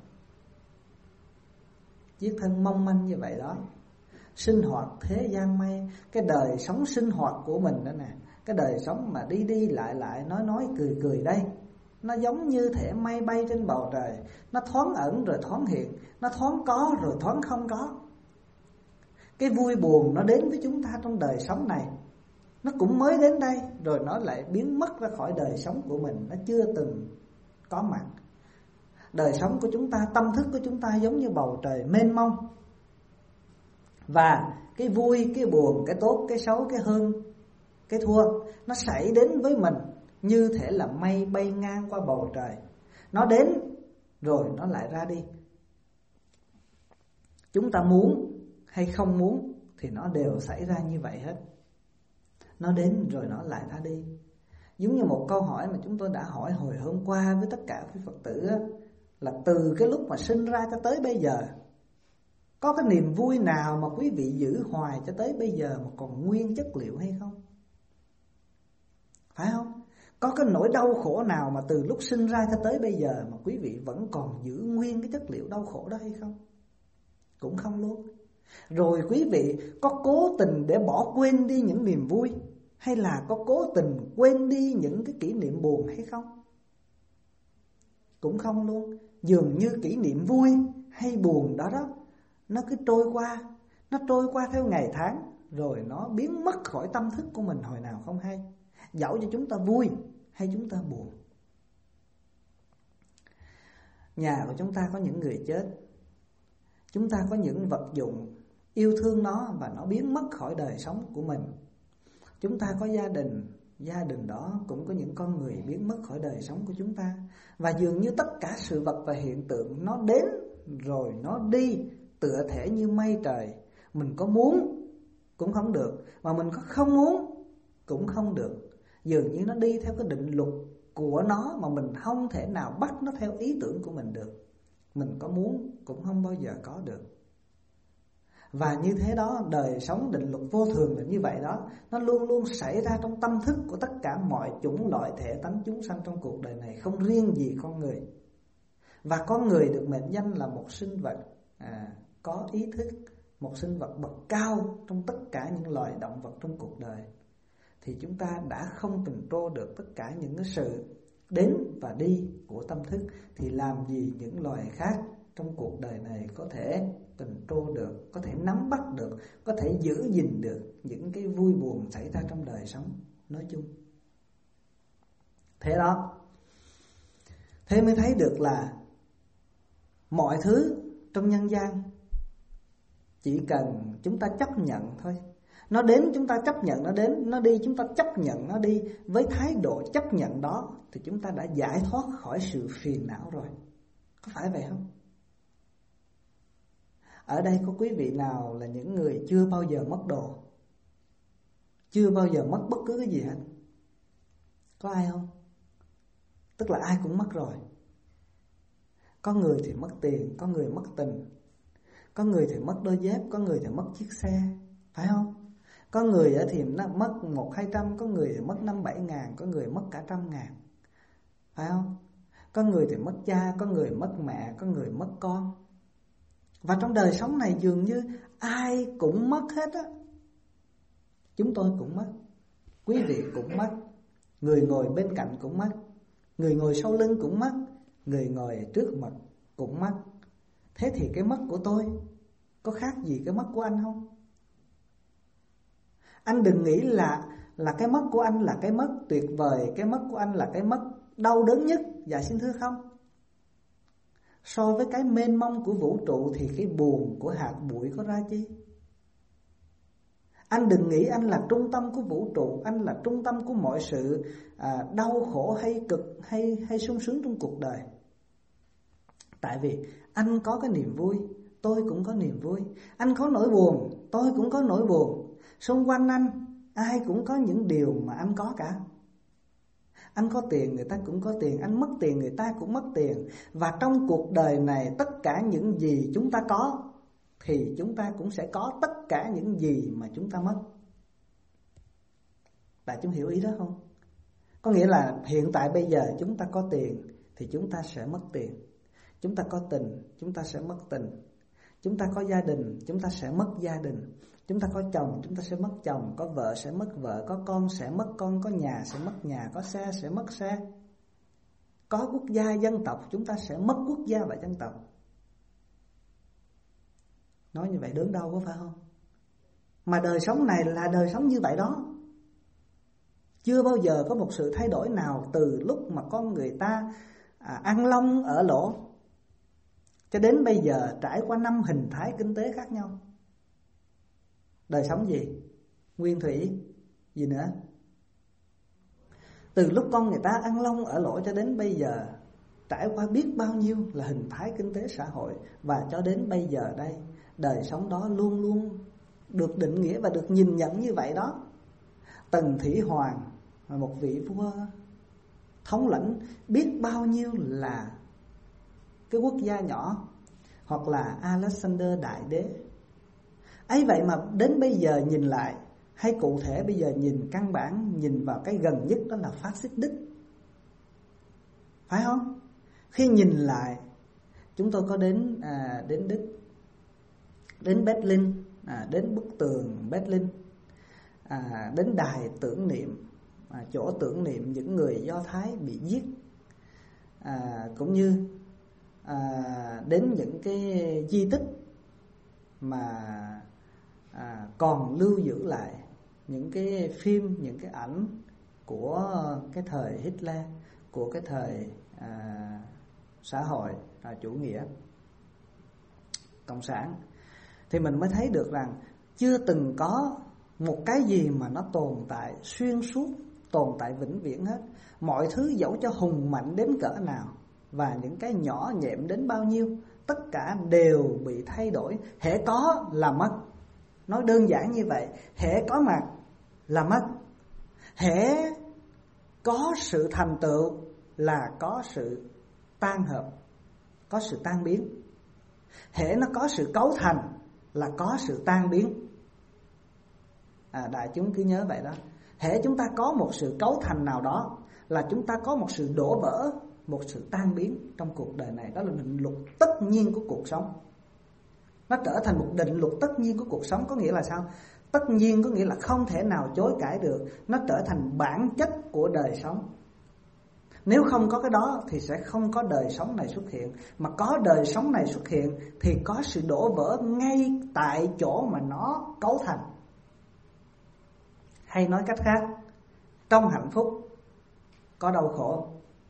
Chiếc thân mong manh như vậy đó. Sinh hoạt thế gian mây, cái đời sống sinh hoạt của mình đó nè, cái đời sống mà đi đi lại lại, nói nói cười cười đây, nó giống như thể mây bay trên bầu trời. Nó thoáng ẩn rồi thoáng hiện, nó thoáng có rồi thoáng không có. Cái vui buồn nó đến với chúng ta trong đời sống này, nó cũng mới đến đây, rồi nó lại biến mất ra khỏi đời sống của mình. Nó chưa từng có mặt. Đời sống của chúng ta, tâm thức của chúng ta giống như bầu trời mênh mông. Và cái vui, cái buồn, cái tốt, cái xấu, cái hơn, cái thua, nó xảy đến với mình như thể là mây bay ngang qua bầu trời. Nó đến rồi nó lại ra đi. Chúng ta muốn hay không muốn thì nó đều xảy ra như vậy hết. Nó đến rồi nó lại ra đi. Giống như một câu hỏi mà chúng tôi đã hỏi hồi hôm qua với tất cả quý Phật tử á, là từ cái lúc mà sinh ra cho tới bây giờ, có cái niềm vui nào mà quý vị giữ hoài cho tới bây giờ mà còn nguyên chất liệu hay không? Phải không? Có cái nỗi đau khổ nào mà từ lúc sinh ra cho tới bây giờ mà quý vị vẫn còn giữ nguyên cái chất liệu đau khổ đó hay không? Cũng không luôn. Rồi quý vị có cố tình để bỏ quên đi những niềm vui, hay là có cố tình quên đi những cái kỷ niệm buồn hay không? Cũng không luôn. Dường như kỷ niệm vui hay buồn đó đó, nó cứ trôi qua, nó trôi qua theo ngày tháng, rồi nó biến mất khỏi tâm thức của mình hồi nào không hay. Dẫu cho chúng ta vui hay chúng ta buồn. Nhà của chúng ta có những người chết, chúng ta có những vật dụng yêu thương nó và nó biến mất khỏi đời sống của mình. Chúng ta có gia đình, gia đình đó cũng có những con người biến mất khỏi đời sống của chúng ta. Và dường như tất cả sự vật và hiện tượng nó đến rồi nó đi, tựa thể như mây trời. Mình có muốn cũng không được, mà mình có không muốn cũng không được. Dường như nó đi theo cái định luật của nó mà mình không thể nào bắt nó theo ý tưởng của mình được. Mình có muốn cũng không bao giờ có được. Và như thế đó, đời sống định luật vô thường là như vậy đó. Nó luôn luôn xảy ra trong tâm thức của tất cả mọi chủng loại thể tánh chúng sanh trong cuộc đời này, không riêng gì con người. Và con người được mệnh danh là một sinh vật à, có ý thức, một sinh vật bậc cao trong tất cả những loài động vật trong cuộc đời. Thì chúng ta đã không control được tất cả những cái sự đến và đi của tâm thức, thì làm gì những loài khác trong cuộc đời này có thể control được, có thể nắm bắt được, có thể giữ gìn được những cái vui buồn xảy ra trong đời sống nói chung. Thế đó, thế mới thấy được là mọi thứ trong nhân gian chỉ cần chúng ta chấp nhận thôi. Nó đến chúng ta chấp nhận nó đến, nó đi chúng ta chấp nhận nó đi. Với thái độ chấp nhận đó thì chúng ta đã giải thoát khỏi sự phiền não rồi. Có phải vậy không? Ở đây có quý vị nào là những người chưa bao giờ mất đồ, chưa bao giờ mất bất cứ cái gì hết? Có ai không? Tức là ai cũng mất rồi. Có người thì mất tiền, có người mất tình, có người thì mất đôi dép, có người thì mất chiếc xe, phải không? Có người thì mất một hai trăm, có người thì mất năm bảy ngàn, có người mất cả trăm ngàn, phải không? Có người thì mất cha, có người mất mẹ, có người mất con. Và trong đời sống này dường như ai cũng mất hết á. Chúng tôi cũng mất, quý vị cũng mất, người ngồi bên cạnh cũng mất, người ngồi sau lưng cũng mất, người ngồi trước mặt cũng mất. Thế thì cái mất của tôi có khác gì cái mất của anh không? Anh đừng nghĩ là là cái mất của anh là cái mất tuyệt vời, cái mất của anh là cái mất đau đớn nhất. Dạ xin thưa không. So với cái mênh mông của vũ trụ thì cái buồn của hạt bụi có ra chi. Anh đừng nghĩ anh là trung tâm của vũ trụ, anh là trung tâm của mọi sự à, đau khổ hay cực hay hay sung sướng trong cuộc đời. Tại vì anh có cái niềm vui, tôi cũng có niềm vui. Anh có nỗi buồn, tôi cũng có nỗi buồn. Xung quanh anh, ai cũng có những điều mà anh có cả. Anh có tiền, người ta cũng có tiền. Anh mất tiền, người ta cũng mất tiền. Và trong cuộc đời này, tất cả những gì chúng ta có thì chúng ta cũng sẽ có tất cả những gì mà chúng ta mất. Đại chúng hiểu ý đó không? Có nghĩa là hiện tại bây giờ chúng ta có tiền thì chúng ta sẽ mất tiền. Chúng ta có tình, chúng ta sẽ mất tình. Chúng ta có gia đình, chúng ta sẽ mất gia đình. Chúng ta có chồng, chúng ta sẽ mất chồng. Có vợ sẽ mất vợ. Có con sẽ mất con. Có nhà sẽ mất nhà. Có xe sẽ mất xe. Có quốc gia, dân tộc, chúng ta sẽ mất quốc gia và dân tộc. Nói như vậy đớn đau có phải không? Mà đời sống này là đời sống như vậy đó. Chưa bao giờ có một sự thay đổi nào từ lúc mà con người ta à, ăn lông ở lỗ cho đến bây giờ, trải qua năm hình thái kinh tế khác nhau. Đời sống gì? Nguyên thủy. Gì nữa? Từ lúc con người ta ăn lông ở lỗ cho đến bây giờ, trải qua biết bao nhiêu là hình thái kinh tế xã hội. Và cho đến bây giờ đây, đời sống đó luôn luôn được định nghĩa và được nhìn nhận như vậy đó. Tần Thủy Hoàng là một vị vua thống lĩnh biết bao nhiêu là cái quốc gia nhỏ, hoặc là Alexander Đại Đế. Ấy vậy mà đến bây giờ nhìn lại, hay cụ thể bây giờ nhìn căn bản, nhìn vào cái gần nhất đó là phát xít Đức. Phải không? Khi nhìn lại, chúng tôi có đến à, đến Đức, đến Berlin, à, đến bức tường Berlin, à, đến đài tưởng niệm, à, chỗ tưởng niệm những người Do Thái bị giết, à, cũng như à, đến những cái di tích mà à, còn lưu giữ lại những cái phim, những cái ảnh của cái thời Hitler, của cái thời à, xã hội à, chủ nghĩa cộng sản, thì mình mới thấy được rằng chưa từng có một cái gì mà nó tồn tại xuyên suốt, tồn tại vĩnh viễn hết. Mọi thứ dẫu cho hùng mạnh đến cỡ nào và những cái nhỏ nhẹm đến bao nhiêu, tất cả đều bị thay đổi. Hễ có là mất. Nói đơn giản như vậy. Hễ có mặt là mất. Hễ có sự thành tựu là có sự tan hợp, có sự tan biến. Hễ nó có sự cấu thành là có sự tan biến. À, đại chúng cứ nhớ vậy đó. Hễ chúng ta có một sự cấu thành nào đó là chúng ta có một sự đổ vỡ, một sự tan biến trong cuộc đời này. Đó là định luật tất nhiên của cuộc sống. Nó trở thành một định luật tất nhiên của cuộc sống. Có nghĩa là sao? Tất nhiên có nghĩa là không thể nào chối cãi được. Nó trở thành bản chất của đời sống. Nếu không có cái đó thì sẽ không có đời sống này xuất hiện. Mà có đời sống này xuất hiện thì có sự đổ vỡ ngay tại chỗ mà nó cấu thành. Hay nói cách khác, trong hạnh phúc có đau khổ,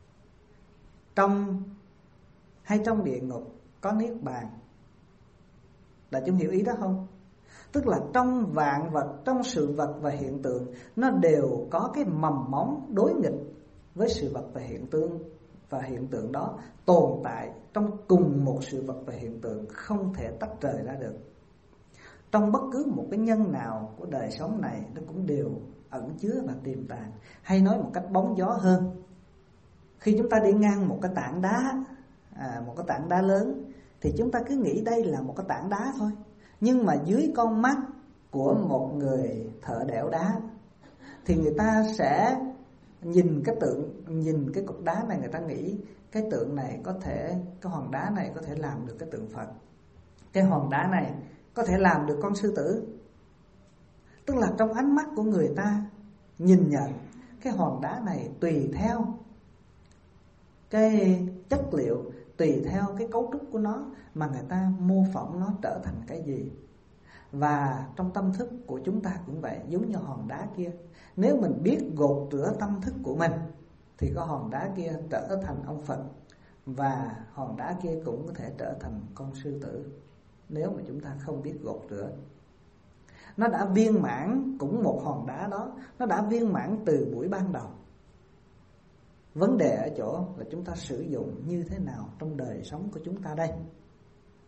trong hay trong địa ngục có niết bàn. Đại chúng hiểu ý đó không? Tức là trong vạn vật, trong sự vật và hiện tượng, nó đều có cái mầm móng đối nghịch với sự vật và hiện tượng. Và hiện tượng đó tồn tại trong cùng một sự vật và hiện tượng, không thể tách rời ra được. Trong bất cứ một cái nhân nào của đời sống này, nó cũng đều ẩn chứa và tiềm tàng. Hay nói một cách bóng gió hơn, khi chúng ta đi ngang một cái tảng đá, à, một cái tảng đá lớn, thì chúng ta cứ nghĩ đây là một cái tảng đá thôi. Nhưng mà dưới con mắt của một người thợ đẽo đá thì người ta sẽ nhìn cái tượng, nhìn cái cục đá này, người ta nghĩ cái tượng này có thể, cái hòn đá này có thể làm được cái tượng Phật, cái hòn đá này có thể làm được con sư tử. Tức là trong ánh mắt của người ta nhìn nhận cái hòn đá này tùy theo cái chất liệu, tùy theo cái cấu trúc của nó mà người ta mô phỏng nó trở thành cái gì. Và trong tâm thức của chúng ta cũng vậy, giống như hòn đá kia. Nếu mình biết gột rửa tâm thức của mình thì có hòn đá kia trở thành ông Phật, và hòn đá kia cũng có thể trở thành con sư tử, nếu mà chúng ta không biết gột rửa. Nó đã viên mãn, cũng một hòn đá đó, nó đã viên mãn từ buổi ban đầu. Vấn đề ở chỗ là chúng ta sử dụng như thế nào trong đời sống của chúng ta đây.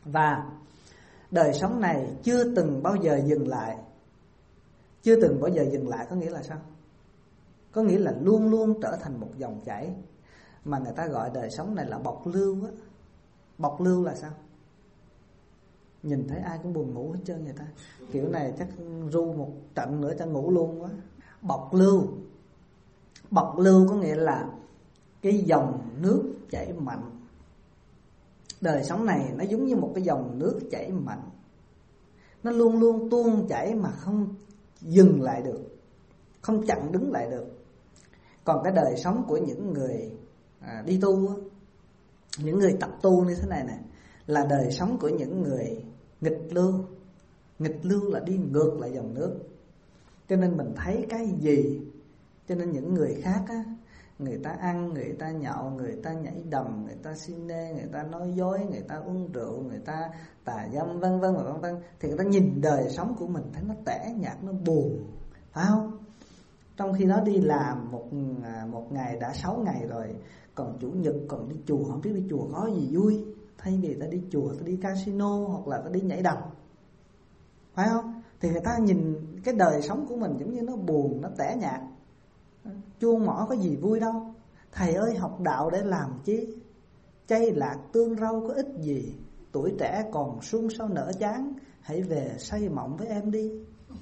Và đời sống này chưa từng bao giờ dừng lại. Chưa từng bao giờ dừng lại có nghĩa là sao? Có nghĩa là luôn luôn trở thành một dòng chảy. Mà người ta gọi đời sống này là bọc lưu á. Bọc lưu là sao? Nhìn thấy ai cũng buồn ngủ hết trơn người ta. Kiểu này chắc ru một trận nữa cho ngủ luôn quá. Bọc lưu. Bọc lưu có nghĩa là cái dòng nước chảy mạnh. Đời sống này nó giống như một cái dòng nước chảy mạnh. Nó luôn luôn tuôn chảy mà không dừng lại được, không chặn đứng lại được. Còn cái đời sống của những người à, đi tu, những người tập tu như thế này này, là đời sống của những người nghịch lưu. Nghịch lưu là đi ngược lại dòng nước. Cho nên mình thấy cái gì, cho nên những người khác á, người ta ăn, người ta nhậu, người ta nhảy đầm, người ta xin nê, người ta nói dối, người ta uống rượu, người ta tà dâm vân vân vân vân, thì người ta nhìn đời sống của mình thấy nó tẻ nhạt, nó buồn, phải không? Trong khi đó đi làm một một ngày đã sáu ngày rồi, còn chủ nhật còn đi chùa, không biết đi chùa có gì vui. Thay vì ta đi chùa, ta đi casino hoặc là ta đi nhảy đầm, phải không? Thì người ta nhìn cái đời sống của mình giống như nó buồn, nó tẻ nhạt, chuông mỏ có gì vui đâu. Thầy ơi, học đạo để làm chi? Chay lạc tương rau có ích gì? Tuổi trẻ còn xuân sao nở chán, hãy về say mộng với em đi.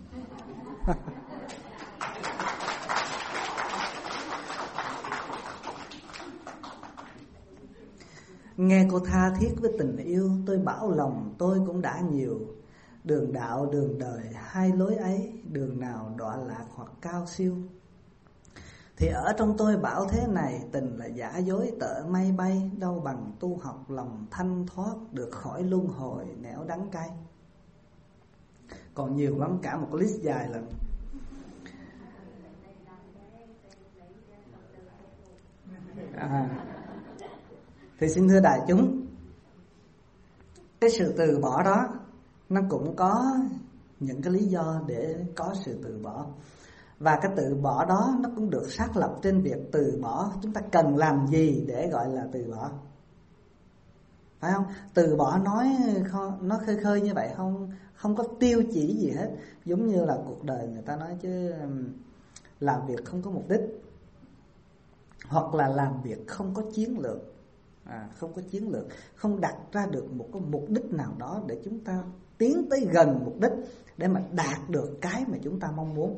Nghe cô tha thiết với tình yêu, tôi bảo lòng tôi cũng đã nhiều. Đường đạo đường đời hai lối ấy, đường nào đọa lạc hoặc cao siêu. Thì ở trong tôi bảo thế này, tình là giả dối tợ mây bay, đâu bằng tu học lòng thanh thoát, được khỏi luân hồi nẻo đắng cay. Còn nhiều lắm, cả một list dài lận. À, thì xin thưa đại chúng, cái sự từ bỏ đó nó cũng có những cái lý do để có sự từ bỏ. Và cái từ bỏ đó nó cũng được xác lập trên việc từ bỏ chúng ta cần làm gì để gọi là từ bỏ, phải không? Từ bỏ nói nó khơi khơi như vậy, không không có tiêu chỉ gì hết. Giống như là cuộc đời người ta nói chứ, làm việc không có mục đích, hoặc là làm việc không có chiến lược. À, không có chiến lược, không đặt ra được một cái mục đích nào đó để chúng ta tiến tới gần mục đích, để mà đạt được cái mà chúng ta mong muốn.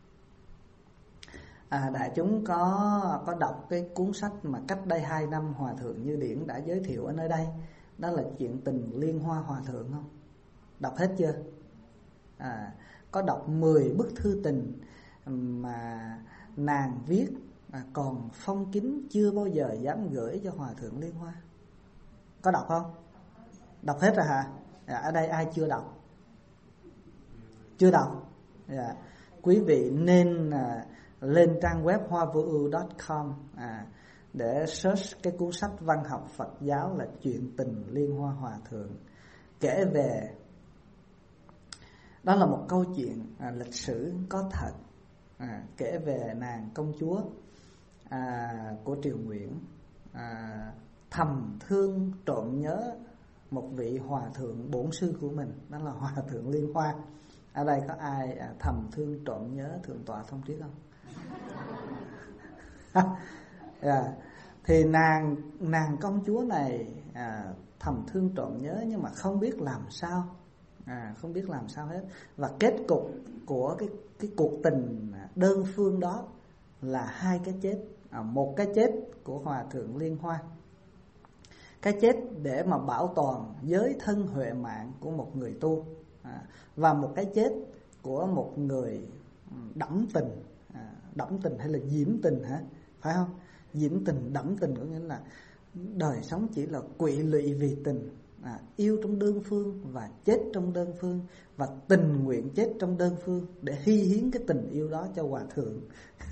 À, đại chúng có có đọc cái cuốn sách mà cách đây hai năm Hòa Thượng Như Điển đã giới thiệu ở nơi đây, đó là Chuyện Tình Liên Hoa Hòa Thượng không? Đọc hết chưa? À, có đọc mười bức thư tình mà nàng viết à, còn phong kín chưa bao giờ dám gửi cho Hòa Thượng Liên Hoa. Có đọc không? Đọc hết rồi hả? À, ở đây ai chưa đọc? Chưa đọc? À, quý vị nên à, lên trang web hoa vô ưu chấm com à, để search cái cuốn sách văn học Phật giáo là Chuyện Tình Liên Hoa Hòa Thượng, kể về, đó là một câu chuyện à, lịch sử có thật, à, kể về nàng công chúa à, của Triều Nguyễn à, thầm thương trộm nhớ một vị hòa thượng bổn sư của mình, đó là Hòa Thượng Liên Hoa. Ở đây có ai à, thầm thương trộm nhớ Thượng tọa Thông Triết không? Yeah. Thì nàng nàng công chúa này à, thầm thương trộm nhớ nhưng mà không biết làm sao, à, không biết làm sao hết. Và kết cục của cái cái cuộc tình đơn phương đó là hai cái chết, à, một cái chết của Hòa Thượng Liên Hoa, cái chết để mà bảo toàn giới thân huệ mạng của một người tu, à, và một cái chết của một người đẫm tình, à, đẫm tình hay là diễm tình hả? Phải không? Diễm tình, đẫm tình có nghĩa là đời sống chỉ là quỵ lụy vì tình, à, yêu trong đơn phương và chết trong đơn phương, và tình nguyện chết trong đơn phương để hy hiến cái tình yêu đó cho Hòa Thượng.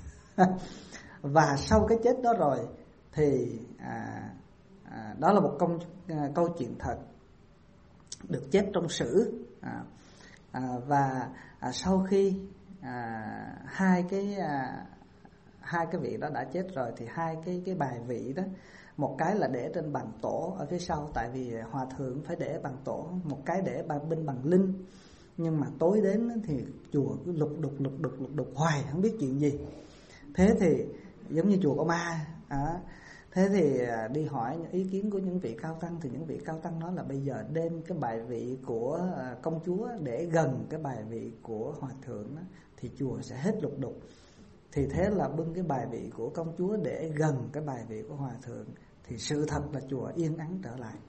Và sau cái chết đó rồi thì à, à, đó là một công, à, câu chuyện thật được chép trong sử, à, à, và à, sau khi à, hai cái à, hai cái vị đó đã chết rồi thì hai cái cái bài vị đó, một cái là để trên bàn tổ ở phía sau, tại vì hòa thượng phải để bàn tổ, một cái để bên bàn linh. Nhưng mà tối đến thì chùa cứ lục đục lục đục lục đục hoài, không biết chuyện gì. Thế thì giống như chùa có ma à, thế thì đi hỏi ý kiến của những vị cao tăng, thì những vị cao tăng nói là bây giờ đem cái bài vị của công chúa để gần cái bài vị của hòa thượng đó, thì chùa sẽ hết lục đục. Thì thế là bưng cái bài vị của công chúa để gần cái bài vị của hòa thượng, thì sự thật là chùa yên ắng trở lại.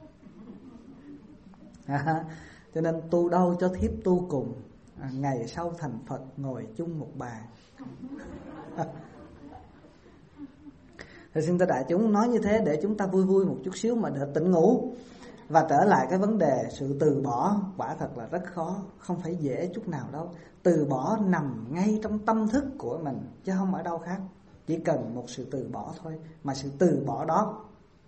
À, cho nên tu đâu cho thiếp tu cùng, à, ngày sau thành Phật ngồi chung một bàn. Thì xin thưa đại chúng, nói như thế để chúng ta vui vui một chút xíu mà để tỉnh ngủ. Và trở lại cái vấn đề sự từ bỏ, quả thật là rất khó, không phải dễ chút nào đâu. Từ bỏ nằm ngay trong tâm thức của mình, chứ không ở đâu khác. Chỉ cần một sự từ bỏ thôi. Mà sự từ bỏ đó,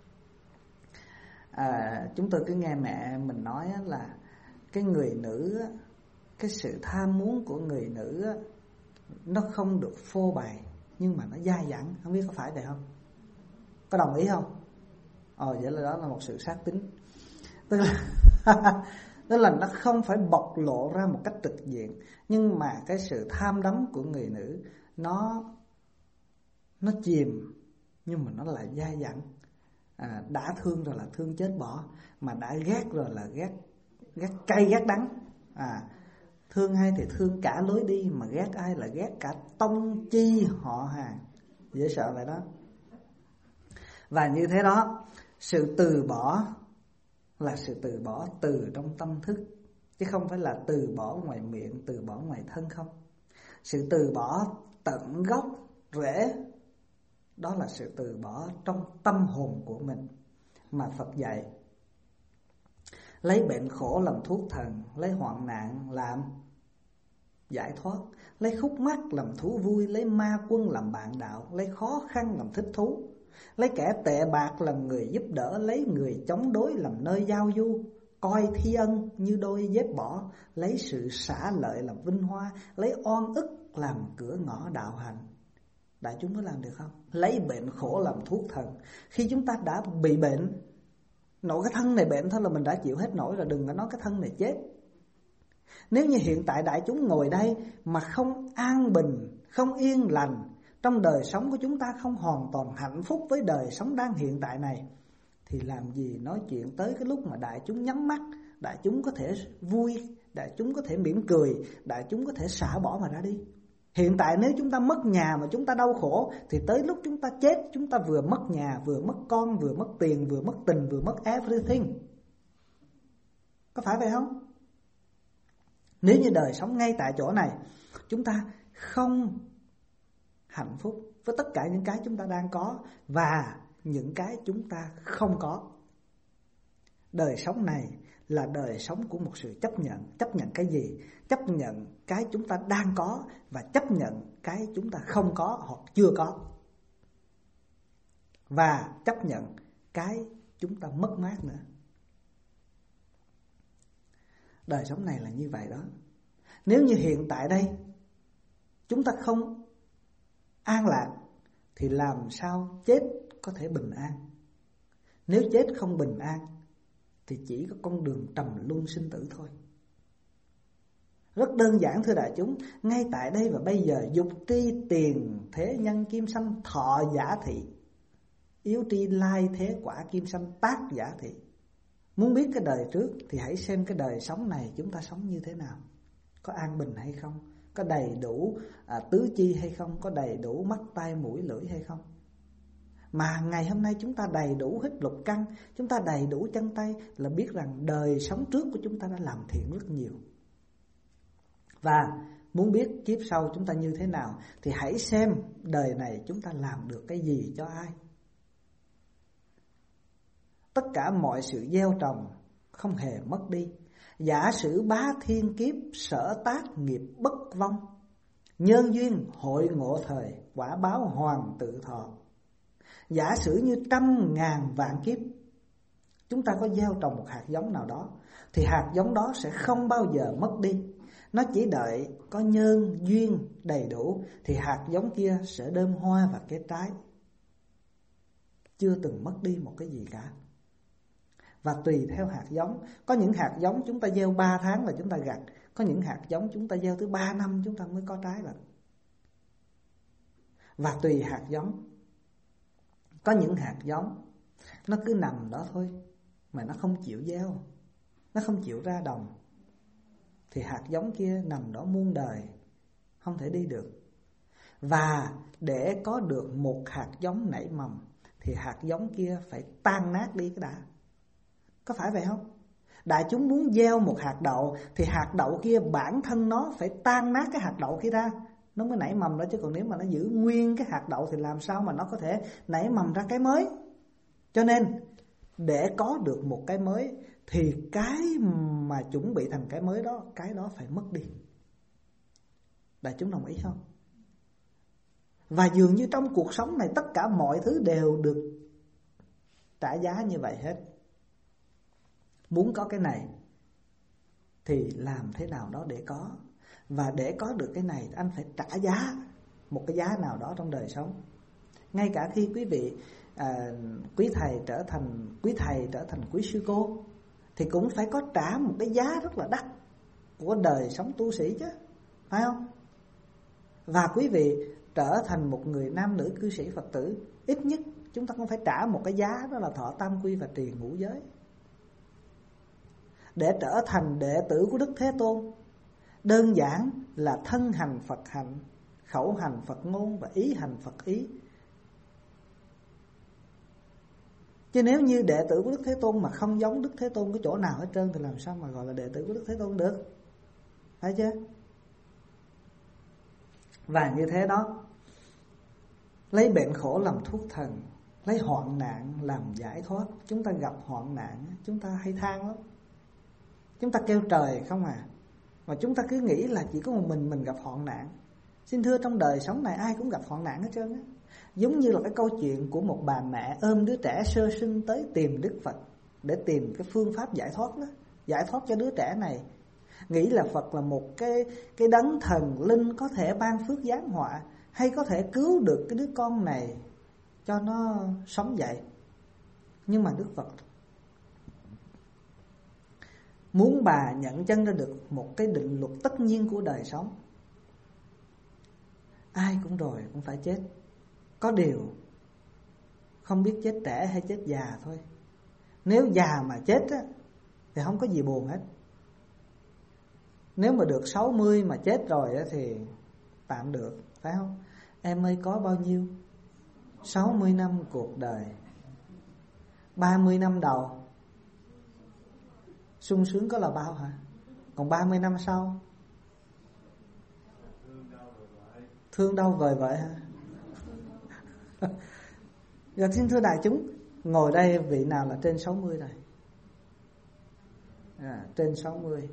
à, chúng tôi cứ nghe mẹ mình nói là cái người nữ, cái sự tham muốn của người nữ nó không được phô bày, nhưng mà nó dai dẳng. Không biết có phải vậy không? Có đồng ý không? Ồ, vậy là đó là một sự xác tín. Tức là tức là nó không phải bộc lộ ra một cách trực diện, nhưng mà cái sự tham đắm của người nữ nó nó chìm, nhưng mà nó lại dai dẳng. À, đã thương rồi là thương chết bỏ, mà đã ghét rồi là ghét ghét cay ghét đắng. À, thương ai thì thương cả lối đi, mà ghét ai là ghét cả tông chi họ hàng. Dễ sợ vậy đó. Và như thế đó, sự từ bỏ là sự từ bỏ từ trong tâm thức, chứ không phải là từ bỏ ngoài miệng, từ bỏ ngoài thân không. Sự từ bỏ tận gốc rễ, đó là sự từ bỏ trong tâm hồn của mình. Mà Phật dạy, lấy bệnh khổ làm thuốc thần, lấy hoạn nạn làm giải thoát, lấy khúc mắc làm thú vui, lấy ma quân làm bạn đạo, lấy khó khăn làm thích thú, lấy kẻ tệ bạc làm người giúp đỡ, lấy người chống đối làm nơi giao du, coi thi ân như đôi dép bỏ, lấy sự xả lợi làm vinh hoa, lấy oan ức làm cửa ngõ đạo hành. Đại chúng có làm được không? Lấy bệnh khổ làm thuốc thần. Khi chúng ta đã bị bệnh, nổi cái thân này bệnh thôi là mình đã chịu hết nổi rồi, đừng có nói cái thân này chết. Nếu như hiện tại đại chúng ngồi đây mà không an bình, không yên lành, trong đời sống của chúng ta không hoàn toàn hạnh phúc với đời sống đang hiện tại này, thì làm gì nói chuyện tới cái lúc mà đại chúng nhắm mắt, đại chúng có thể vui, đại chúng có thể mỉm cười, đại chúng có thể xả bỏ mà ra đi. Hiện tại nếu chúng ta mất nhà mà chúng ta đau khổ, thì tới lúc chúng ta chết, chúng ta vừa mất nhà, vừa mất con, vừa mất tiền, vừa mất tình, vừa mất everything. Có phải vậy không? Nếu như đời sống ngay tại chỗ này, chúng ta không hạnh phúc với tất cả những cái chúng ta đang có và những cái chúng ta không có. Đời sống này là đời sống của một sự chấp nhận. Chấp nhận cái gì? Chấp nhận cái chúng ta đang có và chấp nhận cái chúng ta không có hoặc chưa có. Và chấp nhận cái chúng ta mất mát nữa. Đời sống này là như vậy đó. Nếu như hiện tại đây chúng ta không an lạc, thì làm sao chết có thể bình an? Nếu chết không bình an thì chỉ có con đường trầm luân sinh tử thôi. Rất đơn giản thưa đại chúng. Ngay tại đây và bây giờ, dục tri tiền thế nhân kim sanh thọ giả thị, yếu tri lai thế quả kim sanh tác giả thị. Muốn biết cái đời trước thì hãy xem cái đời sống này chúng ta sống như thế nào. Có an bình hay không? Có đầy đủ à, tứ chi hay không? Có đầy đủ mắt, tai, mũi, lưỡi hay không? Mà ngày hôm nay chúng ta đầy đủ hết lục căn, chúng ta đầy đủ chân tay, là biết rằng đời sống trước của chúng ta đã làm thiện rất nhiều. Và muốn biết kiếp sau chúng ta như thế nào thì hãy xem đời này chúng ta làm được cái gì cho ai. Tất cả mọi sự gieo trồng không hề mất đi. Giả sử bá thiên kiếp sở tác nghiệp bất vong, nhân duyên hội ngộ thời quả báo hoàn tự thọ. Giả sử như trăm ngàn vạn kiếp chúng ta có gieo trồng một hạt giống nào đó, thì hạt giống đó sẽ không bao giờ mất đi. Nó chỉ đợi có nhân duyên đầy đủ thì hạt giống kia sẽ đơm hoa và kết trái, chưa từng mất đi một cái gì cả. Và tùy theo hạt giống, có những hạt giống chúng ta gieo ba tháng là chúng ta gặt, có những hạt giống chúng ta gieo tới ba năm chúng ta mới có trái lận. Và tùy hạt giống, có những hạt giống nó cứ nằm đó thôi mà nó không chịu gieo, nó không chịu ra đồng, thì hạt giống kia nằm đó muôn đời, không thể đi được. Và để có được một hạt giống nảy mầm thì hạt giống kia phải tan nát đi cái đã. Có phải vậy không? Đại chúng muốn gieo một hạt đậu thì hạt đậu kia bản thân nó phải tan nát cái hạt đậu kia ra, nó mới nảy mầm đó. Chứ còn nếu mà nó giữ nguyên cái hạt đậu thì làm sao mà nó có thể nảy mầm ra cái mới. Cho nên để có được một cái mới thì cái mà chuẩn bị thành cái mới đó, cái đó phải mất đi. Đại chúng đồng ý không? Và dường như trong cuộc sống này tất cả mọi thứ đều được trả giá như vậy hết. Muốn có cái này thì làm thế nào đó để có. Và để có được cái này anh phải trả giá, một cái giá nào đó trong đời sống. Ngay cả khi quý vị à, quý thầy trở thành quý thầy trở thành quý sư cô thì cũng phải có trả một cái giá rất là đắt của đời sống tu sĩ chứ, phải không? Và quý vị trở thành một người nam nữ cư sĩ Phật tử, ít nhất chúng ta cũng phải trả một cái giá, đó là thọ tam quy và trì ngũ giới. Để trở thành đệ tử của Đức Thế Tôn, đơn giản là thân hành Phật hạnh, khẩu hành Phật ngôn và ý hành Phật ý. Chứ nếu như đệ tử của Đức Thế Tôn mà không giống Đức Thế Tôn cái chỗ nào hết trơn thì làm sao mà gọi là đệ tử của Đức Thế Tôn được, phải chưa? Và như thế đó, lấy bệnh khổ làm thuốc thần, lấy hoạn nạn làm giải thoát. Chúng ta gặp hoạn nạn, chúng ta hay than lắm, chúng ta kêu trời không à. Mà chúng ta cứ nghĩ là chỉ có một mình mình gặp hoạn nạn. Xin thưa, trong đời sống này ai cũng gặp hoạn nạn hết trơn á. Giống như là cái câu chuyện của một bà mẹ ôm đứa trẻ sơ sinh tới tìm Đức Phật để tìm cái phương pháp giải thoát đó, giải thoát cho đứa trẻ này. Nghĩ là Phật là một cái, cái đấng thần linh có thể ban phước giáng họa, hay có thể cứu được cái đứa con này cho nó sống dậy. Nhưng mà Đức Phật muốn bà nhận chân ra được một cái định luật tất nhiên của đời sống. Ai cũng rồi cũng phải chết. Có điều không biết chết trẻ hay chết già thôi. Nếu già mà chết á, thì không có gì buồn hết. Nếu mà được sáu mươi mà chết rồi á, thì tạm được, phải không? Em ơi, có bao nhiêu? sáu mươi năm cuộc đời, ba mươi năm đầu sung sướng có là bao hả? Còn ba mươi năm sau thương đau vời vợi hả? Dạ, xin thưa đại chúng, ngồi đây vị nào là trên sáu mươi rồi? À, trên sáu mươi.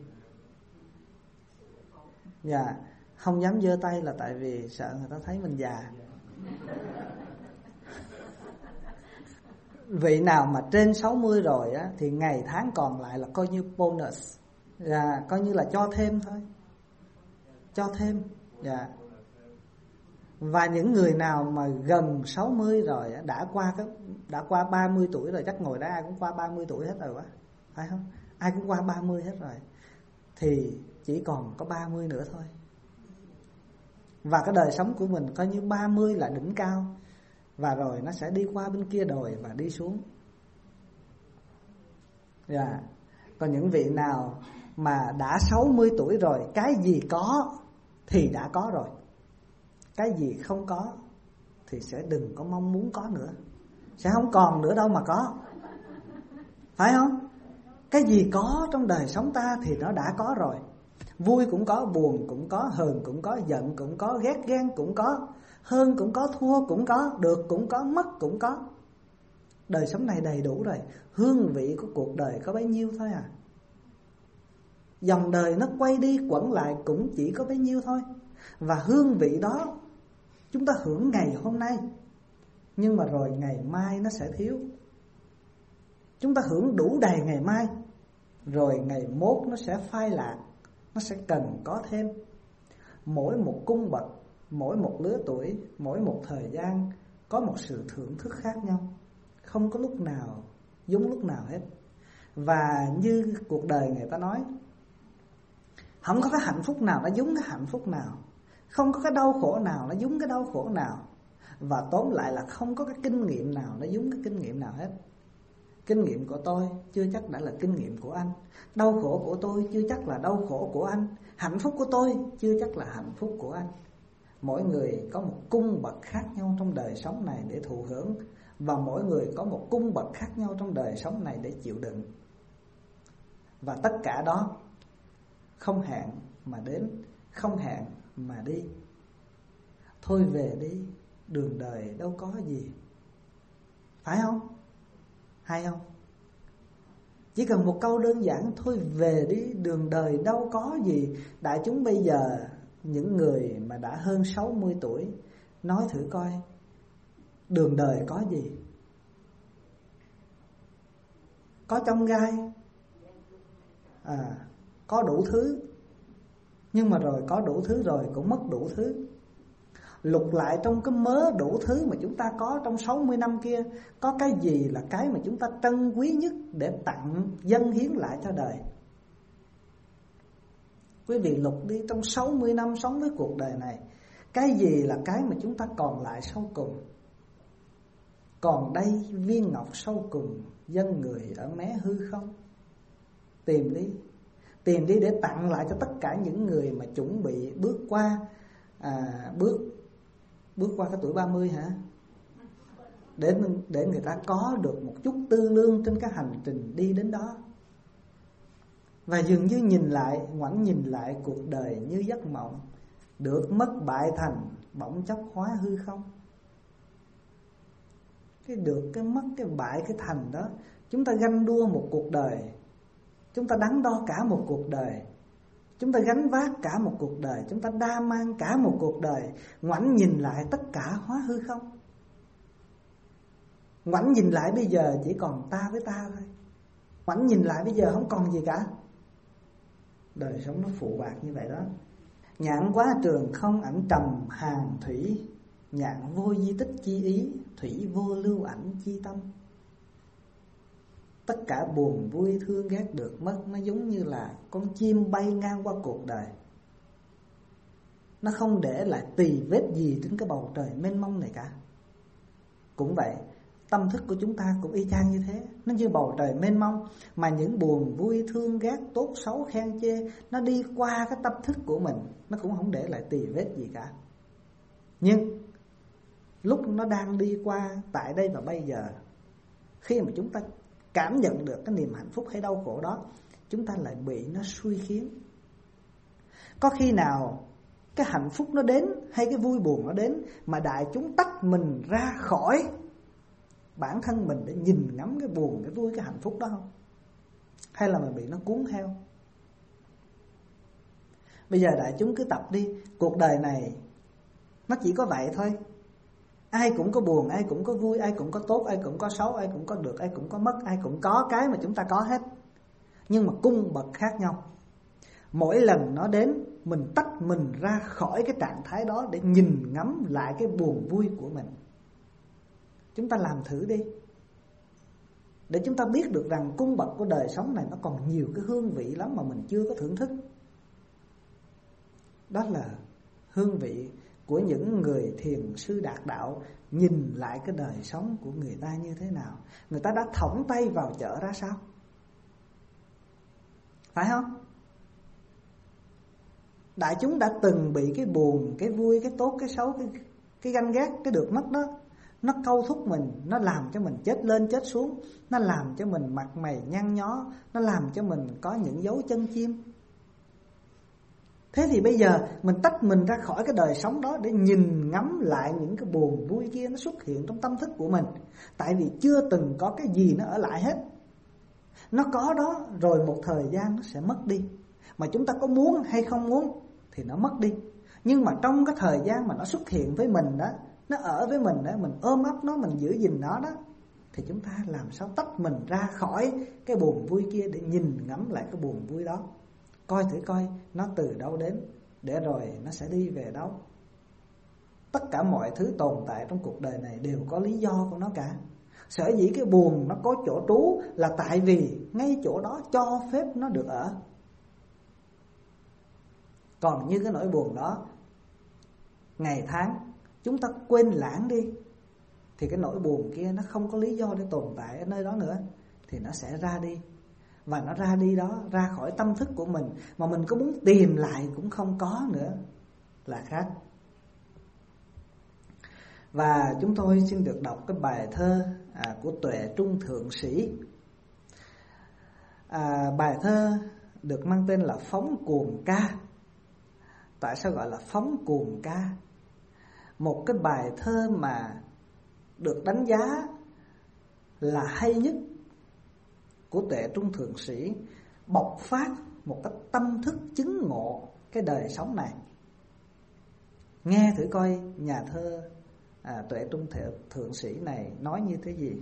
Dạ, không dám giơ tay là tại vì sợ người ta thấy mình già. Vị nào mà trên sáu mươi rồi á, thì ngày tháng còn lại là coi như bonus, dạ, coi như là cho thêm thôi, cho thêm. Dạ. Và những người nào mà gần sáu mươi rồi, đã qua cái đã qua ba mươi tuổi rồi, chắc ngồi đó ai cũng qua ba mươi tuổi hết rồi quá, phải không? Ai cũng qua ba mươi hết rồi, thì chỉ còn có ba mươi nữa thôi. Và cái đời sống của mình coi như ba mươi là đỉnh cao, và rồi nó sẽ đi qua bên kia đồi và đi xuống. Dạ. Còn những vị nào mà đã sáu mươi tuổi rồi, cái gì có thì đã có rồi, cái gì không có thì sẽ đừng có mong muốn có nữa, sẽ không còn nữa đâu mà có, phải không? Cái gì có trong đời sống ta thì nó đã có rồi. Vui cũng có, buồn cũng có, hờn cũng có, giận cũng có, ghét ghen cũng có, hơn cũng có, thua cũng có, được cũng có, mất cũng có. Đời sống này đầy đủ rồi. Hương vị của cuộc đời có bấy nhiêu thôi à. Dòng đời nó quay đi quẩn lại cũng chỉ có bấy nhiêu thôi. Và hương vị đó chúng ta hưởng ngày hôm nay, nhưng mà rồi ngày mai nó sẽ thiếu. Chúng ta hưởng đủ đầy ngày mai, rồi ngày mốt nó sẽ phai lạc, nó sẽ cần có thêm. Mỗi một cung bậc, mỗi một lứa tuổi, mỗi một thời gian có một sự thưởng thức khác nhau, không có lúc nào giống lúc nào hết. Và như cuộc đời người ta nói, không có cái hạnh phúc nào nó giống cái hạnh phúc nào, không có cái đau khổ nào nó giống cái đau khổ nào. Và tóm lại là không có cái kinh nghiệm nào nó giống cái kinh nghiệm nào hết. Kinh nghiệm của tôi chưa chắc đã là kinh nghiệm của anh, đau khổ của tôi chưa chắc là đau khổ của anh, hạnh phúc của tôi chưa chắc là hạnh phúc của anh. Mỗi người có một cung bậc khác nhau trong đời sống này để thụ hưởng, và mỗi người có một cung bậc khác nhau trong đời sống này để chịu đựng. Và tất cả đó không hẹn mà đến, không hẹn mà đi. Thôi về đi, đường đời đâu có gì. Phải không? Hay không? Chỉ cần một câu đơn giản, thôi về đi, đường đời đâu có gì. Đại chúng bây giờ, những người mà đã hơn sáu mươi tuổi, nói thử coi, đường đời có gì? Có chông gai, à, có đủ thứ. Nhưng mà rồi có đủ thứ rồi cũng mất đủ thứ. Lục lại trong cái mớ đủ thứ mà chúng ta có trong sáu mươi năm kia, có cái gì là cái mà chúng ta trân quý nhất để tặng, dâng hiến lại cho đời? Quý vị lục đi, trong sáu mươi năm sống với cuộc đời này, cái gì là cái mà chúng ta còn lại sau cùng? Còn đây viên ngọc sau cùng, dân người ở mé hư không? Tìm đi, tìm đi để tặng lại cho tất cả những người mà chuẩn bị bước qua à, bước bước qua cái tuổi ba mươi hả? Để để người ta có được một chút tư lương trên cái hành trình đi đến đó. Và dường như nhìn lại, ngoảnh nhìn lại cuộc đời như giấc mộng, được mất bại thành, bỗng chốc hóa hư không. Cái được, cái mất, cái bại, cái thành đó, chúng ta ganh đua một cuộc đời, chúng ta đắn đo cả một cuộc đời, chúng ta gánh vác cả một cuộc đời, chúng ta đa mang cả một cuộc đời. Ngoảnh nhìn lại tất cả hóa hư không. Ngoảnh nhìn lại bây giờ chỉ còn ta với ta thôi. Ngoảnh nhìn lại bây giờ không còn gì cả. Đời sống nó phụ bạc như vậy đó. Nhạn quá trường không ảnh trầm hàng thủy, nhạn vô di tích chi ý, thủy vô lưu ảnh chi tâm. Tất cả buồn vui thương ghét được mất, nó giống như là con chim bay ngang qua cuộc đời, nó không để lại tì vết gì trên cái bầu trời mênh mông này cả. Cũng vậy, tâm thức của chúng ta cũng y chang như thế. Nó như bầu trời mênh mông, mà những buồn vui thương ghét, tốt xấu khen chê, nó đi qua cái tâm thức của mình, nó cũng không để lại tì vết gì cả. Nhưng lúc nó đang đi qua tại đây và bây giờ, khi mà chúng ta cảm nhận được cái niềm hạnh phúc hay đau khổ đó, chúng ta lại bị nó xui khiến. Có khi nào cái hạnh phúc nó đến hay cái vui buồn nó đến mà đại chúng tách mình ra khỏi bản thân mình để nhìn ngắm cái buồn, cái vui, cái hạnh phúc đó không? Hay là mình bị nó cuốn theo? Bây giờ đại chúng cứ tập đi, cuộc đời này nó chỉ có vậy thôi. Ai cũng có buồn, ai cũng có vui, ai cũng có tốt, ai cũng có xấu, ai cũng có được, ai cũng có mất, ai cũng có cái mà chúng ta có hết. Nhưng mà cung bậc khác nhau. Mỗi lần nó đến, mình tách mình ra khỏi cái trạng thái đó để nhìn ngắm lại cái buồn vui của mình. Chúng ta làm thử đi, để chúng ta biết được rằng cung bậc của đời sống này nó còn nhiều cái hương vị lắm mà mình chưa có thưởng thức. Đó là hương vị của những người thiền sư đạt đạo nhìn lại cái đời sống của người ta như thế nào. Người ta đã thõng tay vào chợ ra sao? Phải không? Đại chúng đã từng bị cái buồn, cái vui, cái tốt, cái xấu, cái, cái ganh ghét, cái được mất đó, nó câu thúc mình, nó làm cho mình chết lên chết xuống, nó làm cho mình mặt mày nhăn nhó, nó làm cho mình có những dấu chân chim. Thế thì bây giờ mình tách mình ra khỏi cái đời sống đó để nhìn ngắm lại những cái buồn vui kia nó xuất hiện trong tâm thức của mình. Tại vì chưa từng có cái gì nó ở lại hết. Nó có đó rồi một thời gian nó sẽ mất đi. Mà chúng ta có muốn hay không muốn thì nó mất đi. Nhưng mà trong cái thời gian mà nó xuất hiện với mình đó, nó ở với mình đó, mình ôm ấp nó, mình giữ gìn nó đó, thì chúng ta làm sao tách mình ra khỏi cái buồn vui kia để nhìn ngắm lại cái buồn vui đó. Coi thử coi nó từ đâu đến, để rồi nó sẽ đi về đâu. Tất cả mọi thứ tồn tại trong cuộc đời này đều có lý do của nó cả. Sở dĩ cái buồn nó có chỗ trú là tại vì ngay chỗ đó cho phép nó được ở. Còn như cái nỗi buồn đó, ngày tháng chúng ta quên lãng đi, thì cái nỗi buồn kia nó không có lý do để tồn tại ở nơi đó nữa, thì nó sẽ ra đi. Và nó ra đi đó, ra khỏi tâm thức của mình, mà mình có muốn tìm lại cũng không có nữa, là khác. Và chúng tôi xin được đọc cái bài thơ à, của Tuệ Trung Thượng Sĩ. à, Bài thơ được mang tên là Phóng Cuồng Ca. Tại sao gọi là Phóng Cuồng Ca? Một cái bài thơ mà được đánh giá là hay nhất của Tuệ Trung Thượng Sĩ, bộc phát một cái tâm thức chứng ngộ cái đời sống này. Nghe thử coi nhà thơ à, Tuệ Trung Thượng Sĩ này nói như thế gì.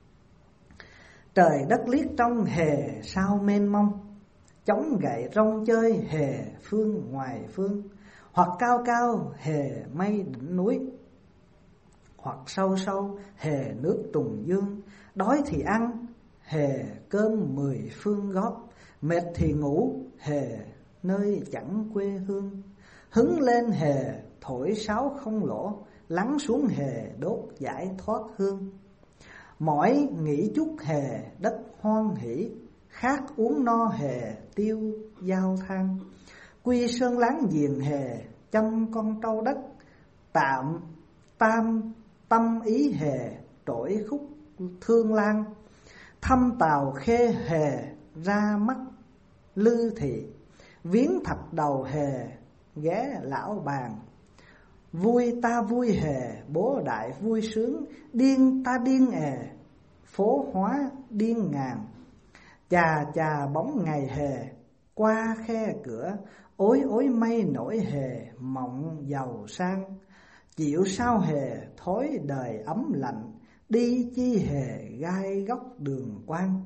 Trời đất liếc trong hề sao mênh mông, chống gậy rong chơi hề phương ngoài phương, hoặc cao cao hề mây đỉnh núi, hoặc sâu sâu hề nước trùng dương. Đói thì ăn hề cơm mười phương góp, mệt thì ngủ hề nơi chẳng quê hương. Hứng lên hề thổi sáo không lỗ, lắng xuống hề đốt giải thoát hương. Mỏi nghĩ chút hề đất hoan hỷ, khát uống no hề tiêu giao than. Quy sơn láng giềng hề chăm con trâu đất, tạm tam tâm ý hề trỗi khúc thương lan. Thăm tàu khê hề ra mắt lư thị, viếng thạch đầu hề ghé lão bàn. Vui ta vui hề bố đại vui sướng, điên ta điên ề phố hóa điên ngàn. Chà chà bóng ngày hề qua khe cửa, ối ối mây nổi hề mộng giàu sang. Chịu sao hề thói đời ấm lạnh, đi chi hề gai góc đường quan.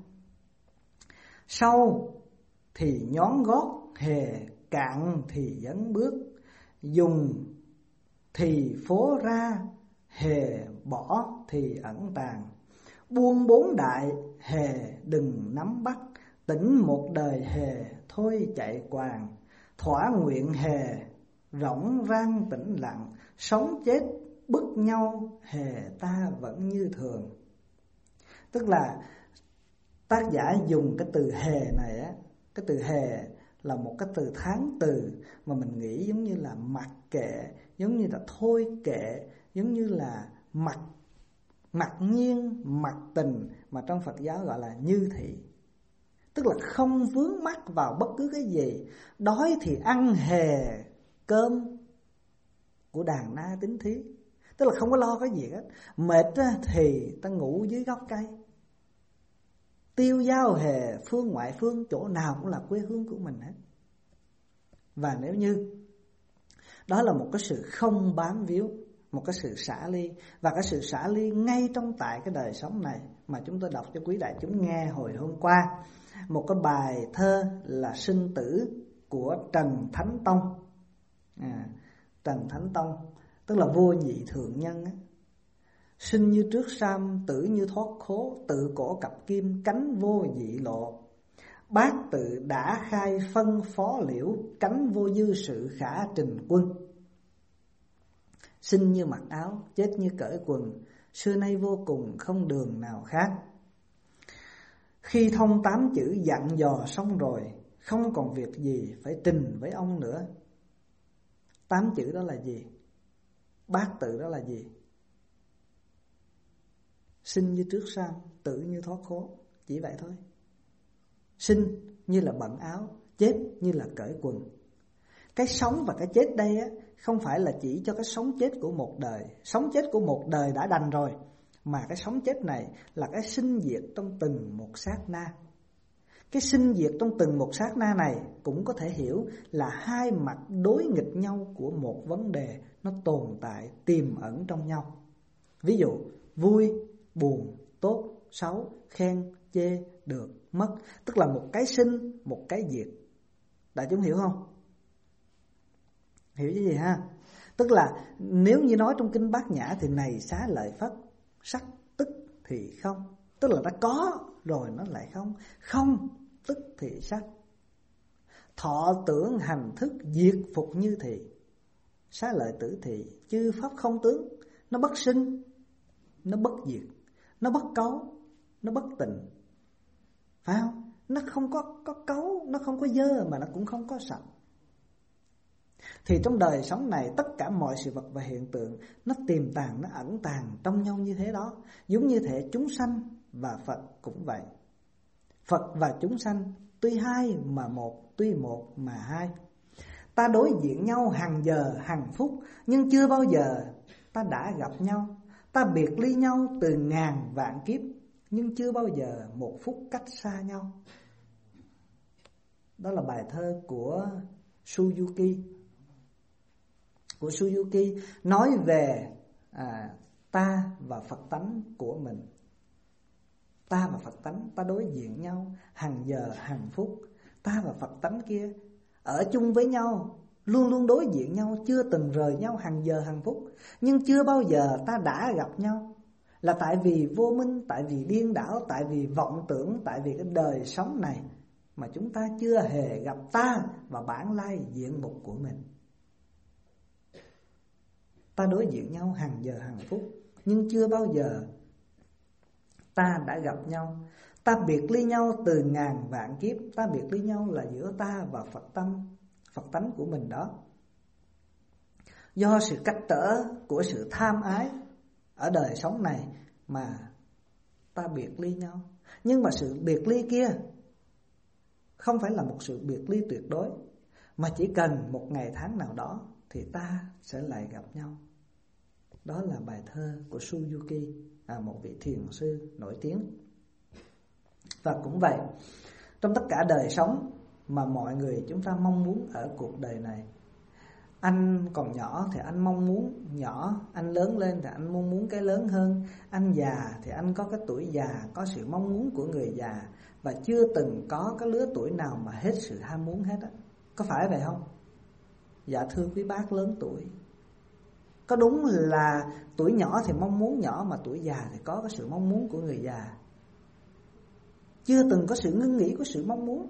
Sau thì nhón gót hề cạn thì dẫn bước, dùng thì phố ra hề bỏ thì ẩn tàng. Buông bốn đại hề đừng nắm bắt, tỉnh một đời hề thôi chạy quàng. Thỏa nguyện hề rỗng rang tĩnh lặng, sống chết bức nhau hề ta vẫn như thường. Tức là tác giả dùng cái từ hề này á, cái từ hề là một cái từ tháng từ mà mình nghĩ giống như là mặc kệ, giống như là thôi kệ, giống như là mặc mặc nhiên, mặc tình, mà trong Phật giáo gọi là như thị. Tức là không vướng mắc vào bất cứ cái gì. Đói thì ăn hề cơm của đàn na tín thí, tức là không có lo cái gì hết. Mệt thì ta ngủ dưới gốc cây. Tiêu dao hề phương ngoại phương, chỗ nào cũng là quê hương của mình hết. Và nếu như đó là một cái sự không bám víu, một cái sự xả ly, và cái sự xả ly ngay trong tại cái đời sống này mà chúng tôi đọc cho quý đại chúng nghe hồi hôm qua, một cái bài thơ là Sinh Tử của Trần Thánh Tông. à, Trần Thánh Tông tức là vua nhị thượng nhân á. Sinh như trước sam, tử như thoát khố, tự cổ cặp kim, cánh vô dị lộ. Bác tự đã khai phân phó liễu, cánh vô dư sự khả trình quân. Sinh như mặc áo, chết như cởi quần, xưa nay vô cùng không đường nào khác. Khi thông tám chữ dặn dò xong rồi, không còn việc gì phải trình với ông nữa. Tám chữ đó là gì? Bát tự đó là gì? Sinh như trước sam, tử như thoát khố, chỉ vậy thôi. Sinh như là bận áo, chết như là cởi quần. Cái sống và cái chết đây á, không phải là chỉ cho cái sống chết của một đời. Sống chết của một đời đã đành rồi, mà cái sống chết này là cái sinh diệt trong từng một sát na. Cái sinh diệt trong từng một sát na này cũng có thể hiểu là hai mặt đối nghịch nhau của một vấn đề, nó tồn tại tiềm ẩn trong nhau. Ví dụ vui, buồn, tốt, xấu, khen, chê, được, mất, tức là một cái sinh, một cái diệt. Đại chúng hiểu không? Hiểu cái gì ha? Tức là nếu như nói trong kinh Bát Nhã thì này xá lợi Phất, sắc tức thì không. Tức là nó có rồi nó lại không. Không tức thì sắc. Thọ tưởng hành thức diệt phục như thị. Xá lợi tử thị chư pháp không tướng. Nó bất sinh, nó bất diệt, nó bất cấu, nó bất tịnh. Phải không? Nó không có, có cấu, nó không có dơ mà nó cũng không có sạch. Thì trong đời sống này tất cả mọi sự vật và hiện tượng nó tiềm tàng, nó ẩn tàng trong nhau như thế đó. Giống như thể chúng sanh và Phật cũng vậy. Phật và chúng sanh tuy hai mà một, tuy một mà hai. Ta đối diện nhau hàng giờ hàng phút, nhưng chưa bao giờ ta đã gặp nhau. Ta biệt ly nhau từ ngàn vạn kiếp, nhưng chưa bao giờ một phút cách xa nhau. Đó là bài thơ của Suzuki. Của Suzuki nói về à, ta và Phật tánh của mình. Ta và Phật tánh, ta đối diện nhau hàng giờ hàng phút. Ta và Phật tánh kia ở chung với nhau, luôn luôn đối diện nhau, chưa từng rời nhau hàng giờ hàng phút. Nhưng chưa bao giờ ta đã gặp nhau. Là tại vì vô minh, tại vì điên đảo, tại vì vọng tưởng, tại vì cái đời sống này mà chúng ta chưa hề gặp ta và bản lai diện mục của mình. Ta đối diện nhau hàng giờ hàng phút, nhưng chưa bao giờ ta đã gặp nhau. Ta biệt ly nhau từ ngàn vạn kiếp. Ta biệt ly nhau là giữa ta và Phật tâm, Phật tánh của mình đó. Do sự cách trở của sự tham ái ở đời sống này mà ta biệt ly nhau. Nhưng mà sự biệt ly kia không phải là một sự biệt ly tuyệt đối, mà chỉ cần một ngày tháng nào đó thì ta sẽ lại gặp nhau. Đó là bài thơ của Suzuki, à, một vị thiền sư nổi tiếng. Và cũng vậy, trong tất cả đời sống mà mọi người chúng ta mong muốn ở cuộc đời này. Anh còn nhỏ thì anh mong muốn nhỏ, anh lớn lên thì anh mong muốn cái lớn hơn. Anh già thì anh có cái tuổi già, có sự mong muốn của người già. Và chưa từng có cái lứa tuổi nào mà hết sự ham muốn hết á. Có phải vậy không? Dạ thưa quý bác lớn tuổi, có đúng là tuổi nhỏ thì mong muốn nhỏ, mà tuổi già thì có cái sự mong muốn của người già. Chưa từng có sự ngưng nghỉ của sự mong muốn.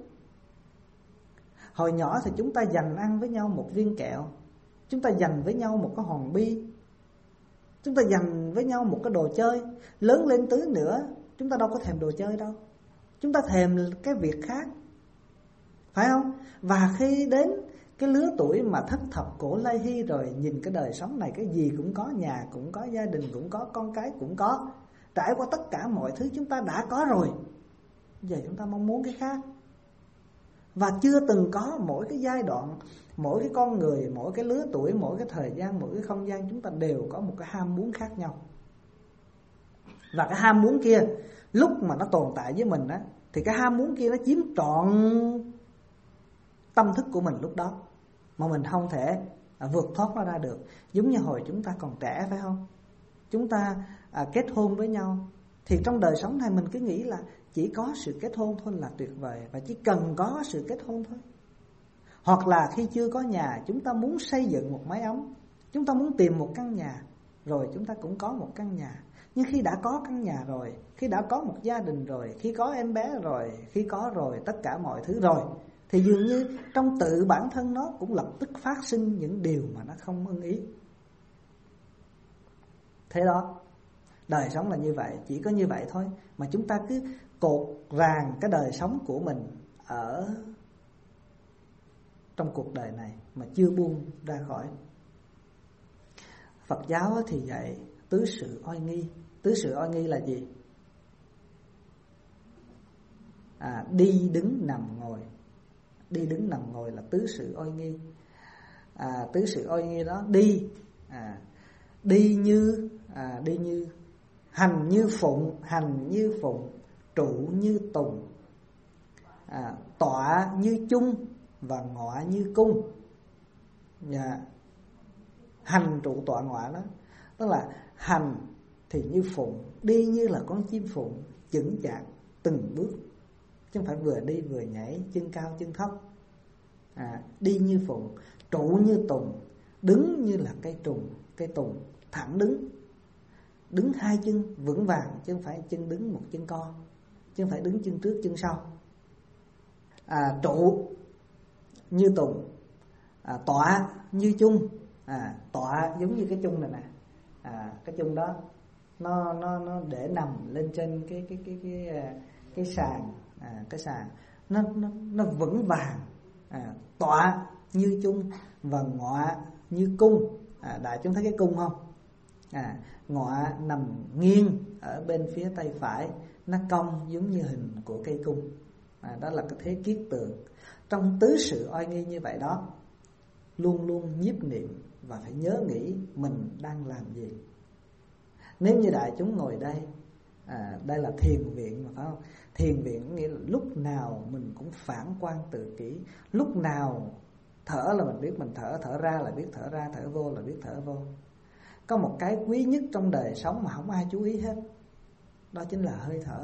Hồi nhỏ thì chúng ta dành ăn với nhau một viên kẹo, chúng ta dành với nhau một cái hòn bi, chúng ta dành với nhau một cái đồ chơi. Lớn lên tí nữa chúng ta đâu có thèm đồ chơi đâu, chúng ta thèm cái việc khác, phải không? Và khi đến cái lứa tuổi mà thất thập cổ lai hy rồi, nhìn cái đời sống này cái gì cũng có, nhà cũng có, gia đình cũng có, con cái cũng có, trải qua tất cả mọi thứ chúng ta đã có rồi. Giờ chúng ta mong muốn cái khác. Và chưa từng có, mỗi cái giai đoạn, mỗi cái con người, mỗi cái lứa tuổi, mỗi cái thời gian, mỗi cái không gian, chúng ta đều có một cái ham muốn khác nhau. Và cái ham muốn kia lúc mà nó tồn tại với mình á, thì cái ham muốn kia nó chiếm trọn tâm thức của mình lúc đó, mà mình không thể vượt thoát nó ra được. Giống như hồi chúng ta còn trẻ, phải không? Chúng ta à, kết hôn với nhau, thì trong đời sống này mình cứ nghĩ là chỉ có sự kết hôn thôi là tuyệt vời, và chỉ cần có sự kết hôn thôi. Hoặc là khi chưa có nhà, chúng ta muốn xây dựng một mái ấm, chúng ta muốn tìm một căn nhà, rồi chúng ta cũng có một căn nhà. Nhưng khi đã có căn nhà rồi, khi đã có một gia đình rồi, khi có em bé rồi, khi có rồi tất cả mọi thứ rồi, thì dường như trong tự bản thân nó cũng lập tức phát sinh những điều mà nó không ưng ý. Thế đó, đời sống là như vậy, chỉ có như vậy thôi. Mà chúng ta cứ cột ràng cái đời sống của mình ở trong cuộc đời này mà chưa buông ra khỏi. Phật giáo thì dạy tứ sự oai nghi. Tứ sự oai nghi là gì? À, đi đứng nằm ngồi. Đi đứng nằm ngồi là tứ sự oai nghi. À, tứ sự oai nghi đó, đi à, đi như à, đi như hành như phụng, hành như phụng, trụ như tùng, à, tọa như chung và ngọa như cung. Dạ. Hành trụ tọa ngọa đó, tức là hành thì như phụng, đi như là con chim phụng, chững chạc từng bước, chứ không phải vừa đi vừa nhảy, chân cao chân thấp. à, đi như phụng, trụ như tùng, đứng như là cây trùng, cây tùng thẳng đứng, đứng hai chân vững vàng, chứ không phải chân đứng một chân co, chứ không phải đứng chân trước chân sau. À, trụ như tùng, à, tọa như chung, à, tọa giống như cái chung này nè, à, cái chung đó nó nó nó để nằm lên trên cái cái cái cái cái, cái sàn, à, cái sàn nó nó nó vững vàng, à, tọa như chung và ngọa như cung. À, đại chúng thấy cái cung không? À, ngọa nằm nghiêng ở bên phía tay phải, nó cong giống như hình của cây cung. À, đó là cái thế kiết tượng. Trong tứ sự oai nghi như vậy đó, luôn luôn nhiếp niệm và phải nhớ nghĩ mình đang làm gì. Nếu như đại chúng ngồi đây, à, đây là thiền viện mà phải không? Thiền viện nghĩa là lúc nào mình cũng phản quan tự kỷ, lúc nào thở là mình biết mình thở, thở ra là biết thở ra, thở vô là biết thở vô. Có một cái quý nhất trong đời sống mà không ai chú ý hết, đó chính là hơi thở.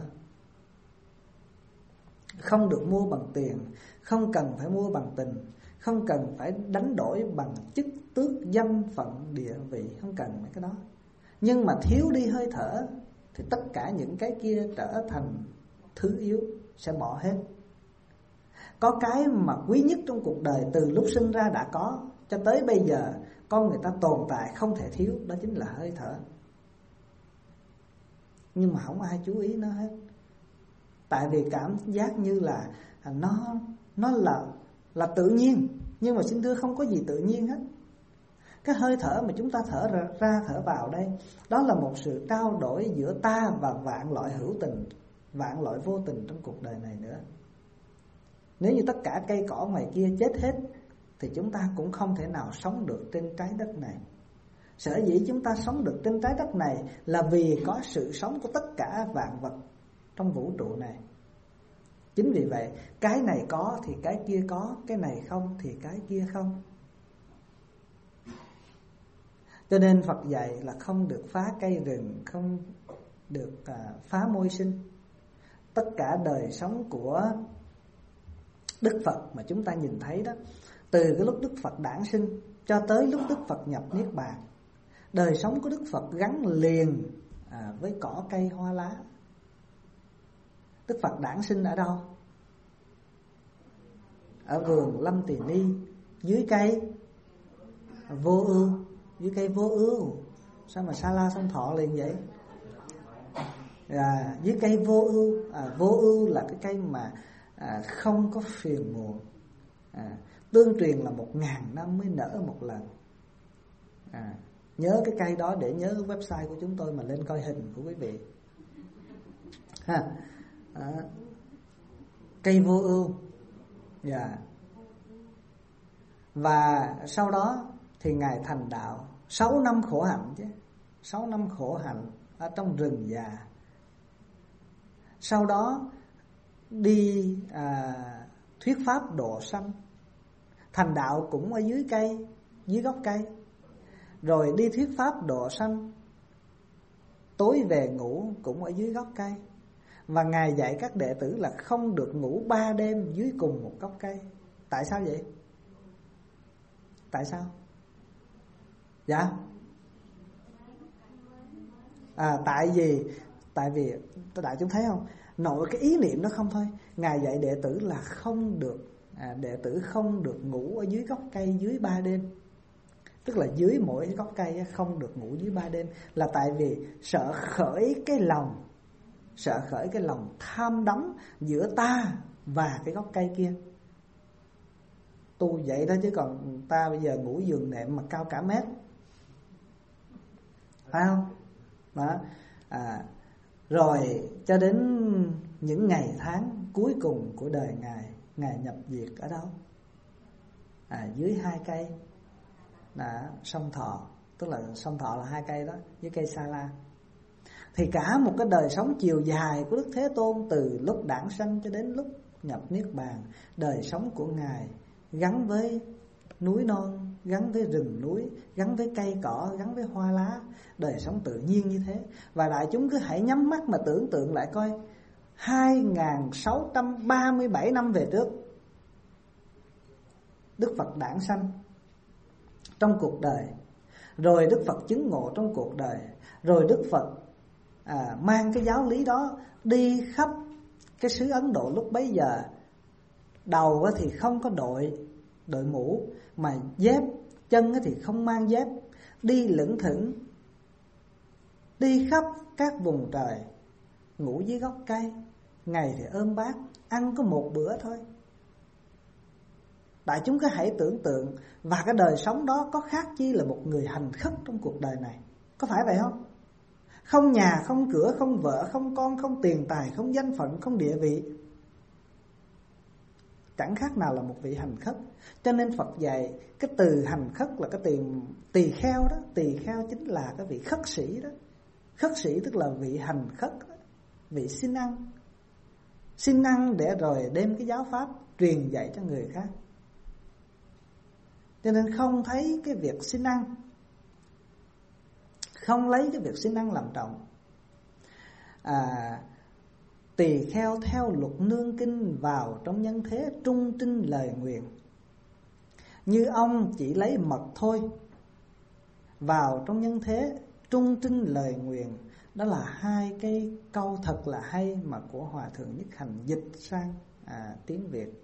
Không được mua bằng tiền, không cần phải mua bằng tình, không cần phải đánh đổi bằng chức tước danh phận địa vị, không cần mấy cái đó. Nhưng mà thiếu đi hơi thở thì tất cả những cái kia trở thành thứ yếu, sẽ bỏ hết. Có cái mà quý nhất trong cuộc đời từ lúc sinh ra đã có cho tới bây giờ con người ta tồn tại không thể thiếu, đó chính là hơi thở. Nhưng mà không ai chú ý nó hết. Tại vì cảm giác như là nó nó là là tự nhiên, nhưng mà xin thưa không có gì tự nhiên hết. Cái hơi thở mà chúng ta thở ra, ra thở vào đây, đó là một sự trao đổi giữa ta và vạn loại hữu tình, vạn loại vô tình trong cuộc đời này nữa. Nếu như tất cả cây cỏ ngoài kia chết hết thì chúng ta cũng không thể nào sống được trên trái đất này. Sở dĩ chúng ta sống được trên trái đất này là vì có sự sống của tất cả vạn vật trong vũ trụ này. Chính vì vậy, cái này có thì cái kia có, cái này không thì cái kia không. Cho nên Phật dạy là không được phá cây rừng, không được à, phá môi sinh. Tất cả đời sống của Đức Phật mà chúng ta nhìn thấy đó, từ cái lúc Đức Phật đản sinh cho tới lúc Đức Phật nhập Niết Bàn, đời sống của Đức Phật gắn liền à, với cỏ cây hoa lá. Đức Phật đản sinh ở đâu? Ở vườn Lâm Tỳ Ni, dưới cây Vô Ưu. Dưới cây Vô Ưu. Sao mà Sa La Sông Thọ liền vậy? À, dưới cây Vô Ưu. à, Vô Ưu là cái cây mà à, không có phiền muộn. à, Tương truyền là một ngàn năm mới nở một lần. à, Nhớ cái cây đó để nhớ cái website của chúng tôi mà lên coi hình của quý vị ha. À, cây Vô Ưu. Yeah. Và sau đó thì Ngài thành đạo. Sáu năm khổ hạnh chứ. Sáu năm khổ hạnh ở trong rừng già. Sau đó đi à, thuyết pháp độ sanh. Thành đạo cũng ở dưới cây, dưới gốc cây. Rồi đi thuyết pháp độ sanh, tối về ngủ cũng ở dưới gốc cây. Và Ngài dạy các đệ tử là không được ngủ ba đêm dưới cùng một gốc cây. Tại sao vậy? Tại sao? Dạ à, Tại vì Tại vì đại chúng thấy không, nội cái ý niệm đó không thôi. Ngài dạy đệ tử là không được à, đệ tử không được ngủ ở dưới gốc cây dưới ba đêm. Tức là dưới mỗi gốc cây không được ngủ dưới ba đêm. Là tại vì sợ khởi cái lòng Sợ khởi cái lòng tham đắm giữa ta và cái gốc cây kia. Tu vậy đó chứ còn ta bây giờ ngủ giường nệm mà cao cả mét, phải không? Đó. À, rồi cho đến những ngày tháng cuối cùng của đời Ngài, Ngài nhập diệt ở đâu? À, dưới hai cây là sông Thọ. Tức là sông Thọ là hai cây đó, với cây Sa La. Thì cả một cái đời sống chiều dài của Đức Thế Tôn, từ lúc đản sanh cho đến lúc nhập Niết Bàn, đời sống của Ngài gắn với núi non, gắn với rừng núi, gắn với cây cỏ, gắn với hoa lá. Đời sống tự nhiên như thế. Và đại chúng cứ hãy nhắm mắt mà tưởng tượng lại coi, hai nghìn sáu trăm ba mươi bảy năm về trước, Đức Phật đản sanh trong cuộc đời, rồi Đức Phật chứng ngộ trong cuộc đời, rồi Đức Phật à, mang cái giáo lý đó đi khắp cái xứ Ấn Độ lúc bấy giờ. Đầu thì không có đội đội mũ, mà dép, chân thì không mang dép, đi lững thững, đi khắp các vùng trời, ngủ dưới gốc cây, ngày thì ôm bát, ăn có một bữa thôi. Đại chúng cứ hãy tưởng tượng, và cái đời sống đó có khác chi là một người hành khất trong cuộc đời này. Có phải vậy không? Không nhà, không cửa, không vợ, không con, không tiền tài, không danh phận, không địa vị, chẳng khác nào là một vị hành khất. Cho nên Phật dạy cái từ hành khất là cái từ tỳ kheo đó. Tỳ kheo chính là cái vị khất sĩ đó. Khất sĩ tức là vị hành khất đó, vị xin ăn. Xin ăn để rồi đem cái giáo pháp truyền dạy cho người khác. Cho nên không thấy cái việc xin ăn, không lấy cái việc xin ăn làm trọng. à, Tỳ kheo theo luật nương kinh, vào trong nhân thế trung trinh lời nguyện. Như ông chỉ lấy mật thôi, vào trong nhân thế trung trinh lời nguyện. Đó là hai cái câu thật là hay mà của Hòa Thượng Nhất Hành dịch sang à, tiếng Việt.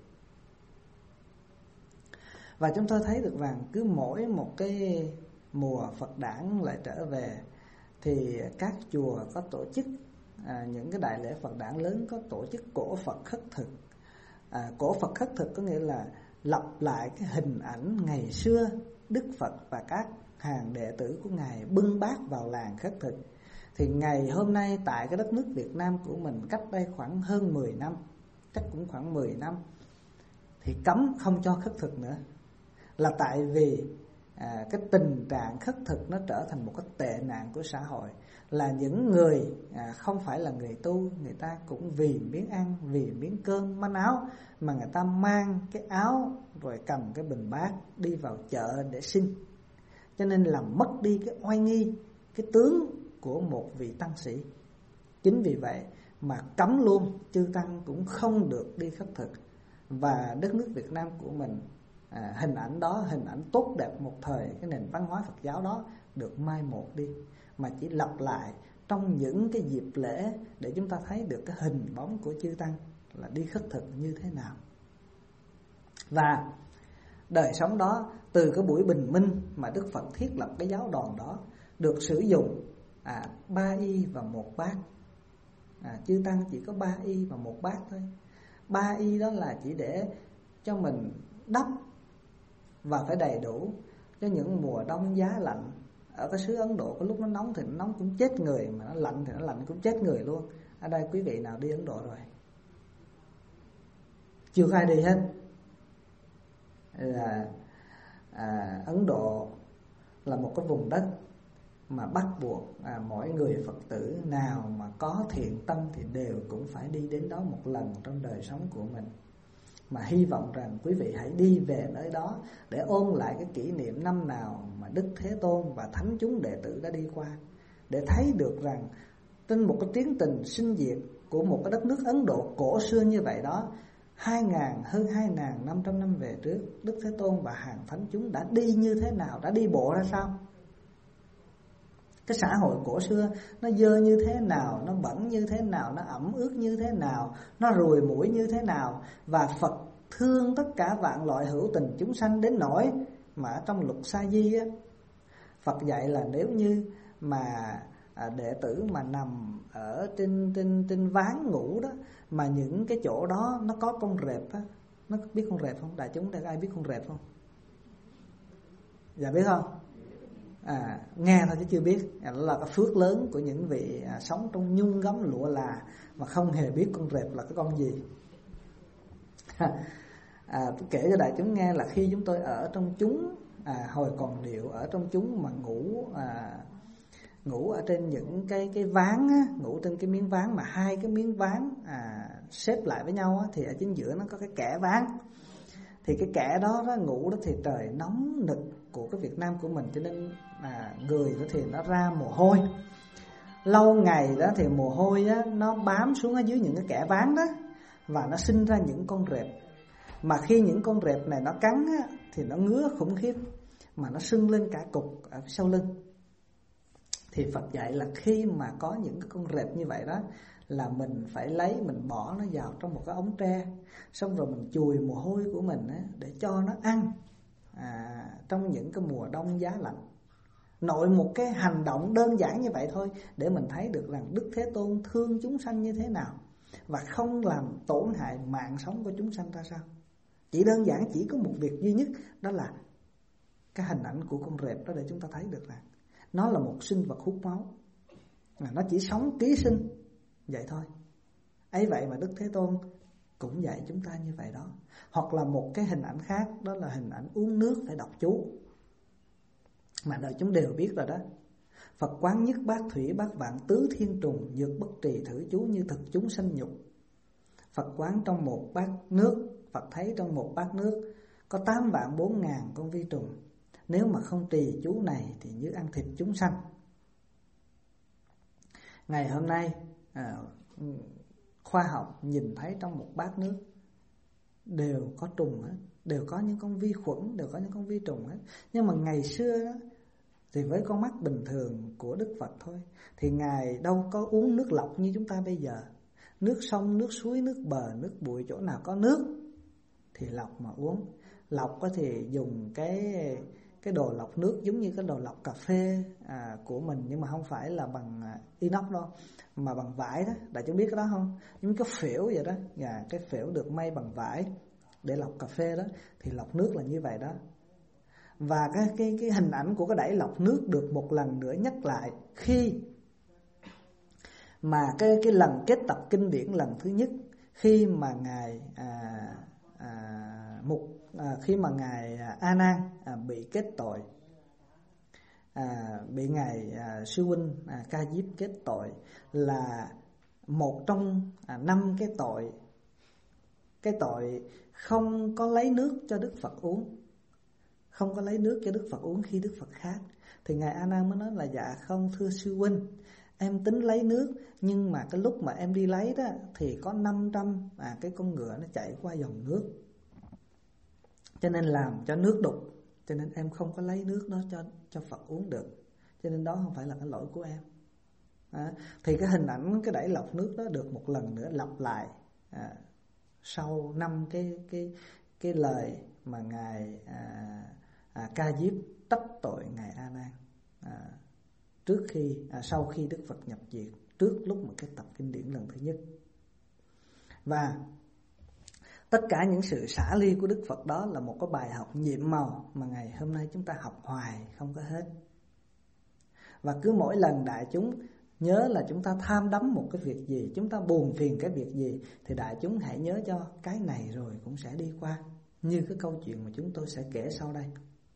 Và chúng tôi thấy được rằng cứ mỗi một cái mùa Phật đản lại trở về thì các chùa có tổ chức à, những cái đại lễ Phật đản lớn, có tổ chức cổ Phật khất thực. à, Cổ Phật khất thực có nghĩa là lặp lại cái hình ảnh ngày xưa Đức Phật và các hàng đệ tử của Ngài bưng bát vào làng khất thực. Thì ngày hôm nay tại cái đất nước Việt Nam của mình, cách đây khoảng hơn mười năm, chắc cũng khoảng mười năm, thì cấm không cho khất thực nữa. Là tại vì à, cái tình trạng khất thực nó trở thành một cái tệ nạn của xã hội. Là những người à, không phải là người tu, người ta cũng vì miếng ăn, vì miếng cơm manh áo mà người ta mang cái áo rồi cầm cái bình bát đi vào chợ để xin. Cho nên làm mất đi cái oai nghi, cái tướng của một vị tăng sĩ. Chính vì vậy mà cấm luôn, chư tăng cũng không được đi khất thực. Và đất nước Việt Nam của mình, à, hình ảnh đó, hình ảnh tốt đẹp một thời, cái nền văn hóa Phật giáo đó được mai một đi, mà chỉ lặp lại trong những cái dịp lễ để chúng ta thấy được cái hình bóng của chư tăng là đi khất thực như thế nào. Và đời sống đó, từ cái buổi bình minh mà Đức Phật thiết lập cái giáo đoàn đó, được sử dụng à, ba y và một bát. à, Chư tăng chỉ có ba y và một bát thôi. Ba y đó là chỉ để cho mình đắp, và phải đầy đủ cho những mùa đông giá lạnh. Ở cái xứ Ấn Độ có lúc nó nóng thì nó nóng cũng chết người, mà nó lạnh thì nó lạnh cũng chết người luôn. Ở đây quý vị nào đi Ấn Độ rồi? Chưa ai đi hết. Là à, Ấn Độ là một cái vùng đất mà bắt buộc à, mỗi người Phật tử nào mà có thiện tâm thì đều cũng phải đi đến đó một lần trong đời sống của mình. Mà hy vọng rằng quý vị hãy đi về nơi đó để ôn lại cái kỷ niệm năm nào mà Đức Thế Tôn và thánh chúng đệ tử đã đi qua, để thấy được rằng trên một cái tiến trình sinh diệt của một cái đất nước Ấn Độ cổ xưa như vậy đó, hai ngàn hơn hai ngàn năm trăm năm về trước, Đức Thế Tôn và hàng thánh chúng đã đi như thế nào, đã đi bộ ra sao? Cái xã hội cổ xưa nó dơ như thế nào, nó bẩn như thế nào, nó ẩm ướt như thế nào, nó ruồi muỗi như thế nào. Và Phật thương tất cả vạn loại hữu tình chúng sanh đến nỗi mà trong luật Sa Di á, Phật dạy là nếu như mà à, đệ tử mà nằm ở trên trên trên ván ngủ đó, mà những cái chỗ đó nó có con rệp á, nó biết con rệp không? Đại chúng đã ai biết con rệp không? Dạ biết không? À, nghe thôi chứ chưa biết. Đó là cái phước lớn của những vị à, sống trong nhung gấm lụa là mà không hề biết con rệp là cái con gì. à, tôi kể cho đại chúng nghe là khi chúng tôi ở trong chúng à, hồi còn điệu ở trong chúng mà ngủ à, ngủ ở trên những cái cái ván á, ngủ trên cái miếng ván mà hai cái miếng ván à, xếp lại với nhau á, thì ở chính giữa nó có cái kẽ ván. Thì cái kẽ đó, đó ngủ đó thì trời nóng nực của cái Việt Nam của mình, cho nên à, người đó thì nó ra mồ hôi. Lâu ngày đó thì mồ hôi á, nó bám xuống ở dưới những cái kẽ ván đó, và nó sinh ra những con rệp. Mà khi những con rệp này nó cắn á, thì nó ngứa khủng khiếp, mà nó sưng lên cả cục ở sau lưng. Thì Phật dạy là khi mà có những cái con rệp như vậy đó, là mình phải lấy, mình bỏ nó vào trong một cái ống tre, xong rồi mình chùi mồ hôi của mình á, để cho nó ăn à, trong những cái mùa đông giá lạnh. Nội một cái hành động đơn giản như vậy thôi, để mình thấy được rằng Đức Thế Tôn thương chúng sanh như thế nào, và không làm tổn hại mạng sống của chúng sanh ra sao. Chỉ đơn giản chỉ có một việc duy nhất, đó là cái hình ảnh của con rệp đó, để chúng ta thấy được rằng nó là một sinh vật hút máu, nó chỉ sống ký sinh vậy thôi. Ấy vậy mà Đức Thế Tôn cũng dạy chúng ta như vậy đó. Hoặc là một cái hình ảnh khác, đó là hình ảnh uống nước phải đọc chú, mà đời chúng đều biết rồi đó. Phật quán nhất bát thủy bát vạn tứ thiên trùng, dược bất trì thử chú như thực chúng sanh nhục. Phật quán trong một bát nước, Phật thấy trong một bát nước có tám vạn bốn ngàn con vi trùng. Nếu mà không trì chú này thì như ăn thịt chúng sanh. Ngày hôm nay à, khoa học nhìn thấy trong một bát nước đều có trùng hết, đều có những con vi khuẩn, đều có những con vi trùng hết. Nhưng mà ngày xưa đó, thì với con mắt bình thường của Đức Phật thôi, thì Ngài đâu có uống nước lọc như chúng ta bây giờ. Nước sông, nước suối, nước bờ, nước bụi, chỗ nào có nước thì lọc mà uống. Lọc có thì dùng cái cái đồ lọc nước giống như cái đồ lọc cà phê à, của mình, nhưng mà không phải là bằng inox đâu, mà bằng vải đó. Đại chúng biết cái đó không? Giống cái phễu vậy đó, à, cái phễu được may bằng vải để lọc cà phê đó, thì lọc nước là như vậy đó. Và cái cái cái hình ảnh của cái đẩy lọc nước được một lần nữa nhắc lại khi mà cái cái lần kết tập kinh điển lần thứ nhất, khi mà ngài à, à, mục à, khi mà ngài A Nan à, bị kết tội, à, bị ngài à, sư huynh à, Ca Diếp kết tội, là một trong à, năm cái tội, cái tội không có lấy nước cho Đức Phật uống, không có lấy nước cho Đức Phật uống khi Đức Phật khát. Thì ngài A Nan mới nói là dạ không thưa sư huynh, em tính lấy nước, nhưng mà cái lúc mà em đi lấy đó thì có năm trăm à, cái con ngựa nó chạy qua dòng nước, cho nên làm cho nước đục, cho nên em không có lấy nước đó cho cho Phật uống được, cho nên đó không phải là cái lỗi của em. À, thì cái hình ảnh cái đẩy lọc nước đó được một lần nữa lặp lại à, sau năm cái cái cái lời mà ngài à, à, Ca Diếp trách tội ngài A Nan à, trước khi à, sau khi Đức Phật nhập diệt, trước lúc mà cái tập kinh điển lần thứ nhất. Và tất cả những sự xả ly của Đức Phật đó là một cái bài học nhiệm màu mà ngày hôm nay chúng ta học hoài không có hết. Và cứ mỗi lần đại chúng nhớ là chúng ta tham đắm một cái việc gì, chúng ta buồn phiền cái việc gì, thì đại chúng hãy nhớ cho cái này rồi cũng sẽ đi qua, như cái câu chuyện mà chúng tôi sẽ kể sau đây.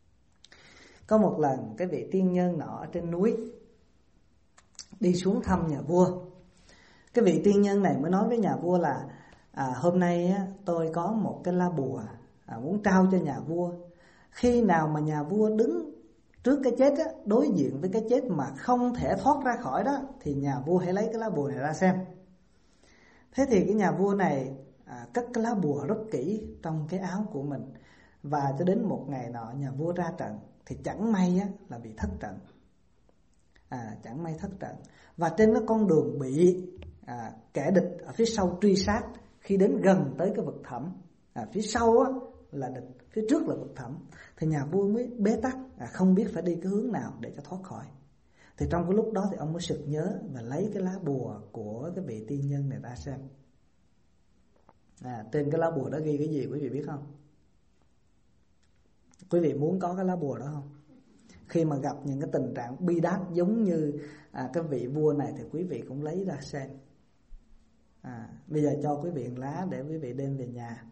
Có một lần cái vị tiên nhân nọ ở trên núi đi xuống thăm nhà vua. Cái vị tiên nhân này mới nói với nhà vua là à, hôm nay á, tôi có một cái lá bùa à, muốn trao cho nhà vua. Khi nào mà nhà vua đứng trước cái chết á, đối diện với cái chết mà không thể thoát ra khỏi đó, thì nhà vua hãy lấy cái lá bùa này ra xem. Thế thì cái nhà vua này à, cất cái lá bùa rất kỹ trong cái áo của mình. Và cho đến một ngày nọ nhà vua ra trận, thì chẳng may á, là bị thất trận. À, chẳng may thất trận. Và trên cái con đường bị à, kẻ địch ở phía sau truy sát. Khi đến gần tới cái vực thẳm, à, phía sau á, là địch, phía trước là vực thẳm, thì nhà vua mới bế tắc, à, không biết phải đi cái hướng nào để cho thoát khỏi. Thì trong cái lúc đó thì ông mới sực nhớ và lấy cái lá bùa của cái vị tiên nhân này ra xem. À, trên cái lá bùa đó ghi cái gì quý vị biết không? Quý vị muốn có cái lá bùa đó không? Khi mà gặp những cái tình trạng bi đát giống như à, cái vị vua này, thì quý vị cũng lấy ra xem. À, bây giờ cho quý vị lá để quý vị đem về nhà.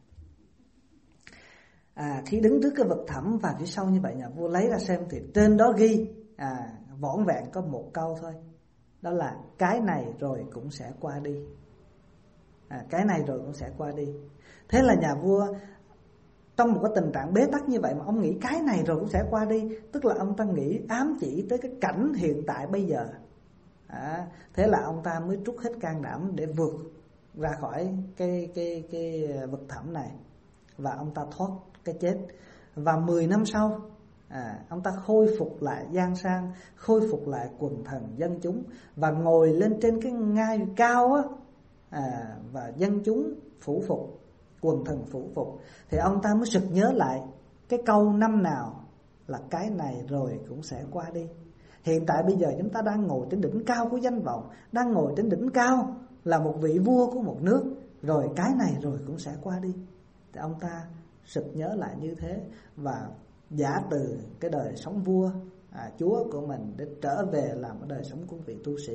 À, khi đứng trước cái vực thẳm và phía sau như vậy, nhà vua lấy ra xem thì trên đó ghi à, vỏn vẹn có một câu thôi, đó là cái này rồi cũng sẽ qua đi. À, cái này rồi cũng sẽ qua đi. Thế là nhà vua trong một cái tình trạng bế tắc như vậy mà ông nghĩ cái này rồi cũng sẽ qua đi, tức là ông ta nghĩ ám chỉ tới cái cảnh hiện tại bây giờ. À, thế là ông ta mới trút hết can đảm để vượt ra khỏi cái cái cái vực thẳm này. và ông ta thoát cái chết. Và mười năm sau, à, ông ta khôi phục lại giang sang, khôi phục lại quần thần dân chúng và ngồi lên trên cái ngai cao á, à, và dân chúng phủ phục, quần thần phủ phục. Thì ông ta mới sực nhớ lại cái câu năm nào là cái này rồi cũng sẽ qua đi. Hiện tại bây giờ chúng ta đang ngồi trên đỉnh cao của danh vọng, đang ngồi trên đỉnh cao là một vị vua của một nước, rồi cái này rồi cũng sẽ qua đi. Thì ông ta sực nhớ lại như thế và giả từ cái đời sống vua, à, chúa của mình để trở về làm cái đời sống của vị tu sĩ.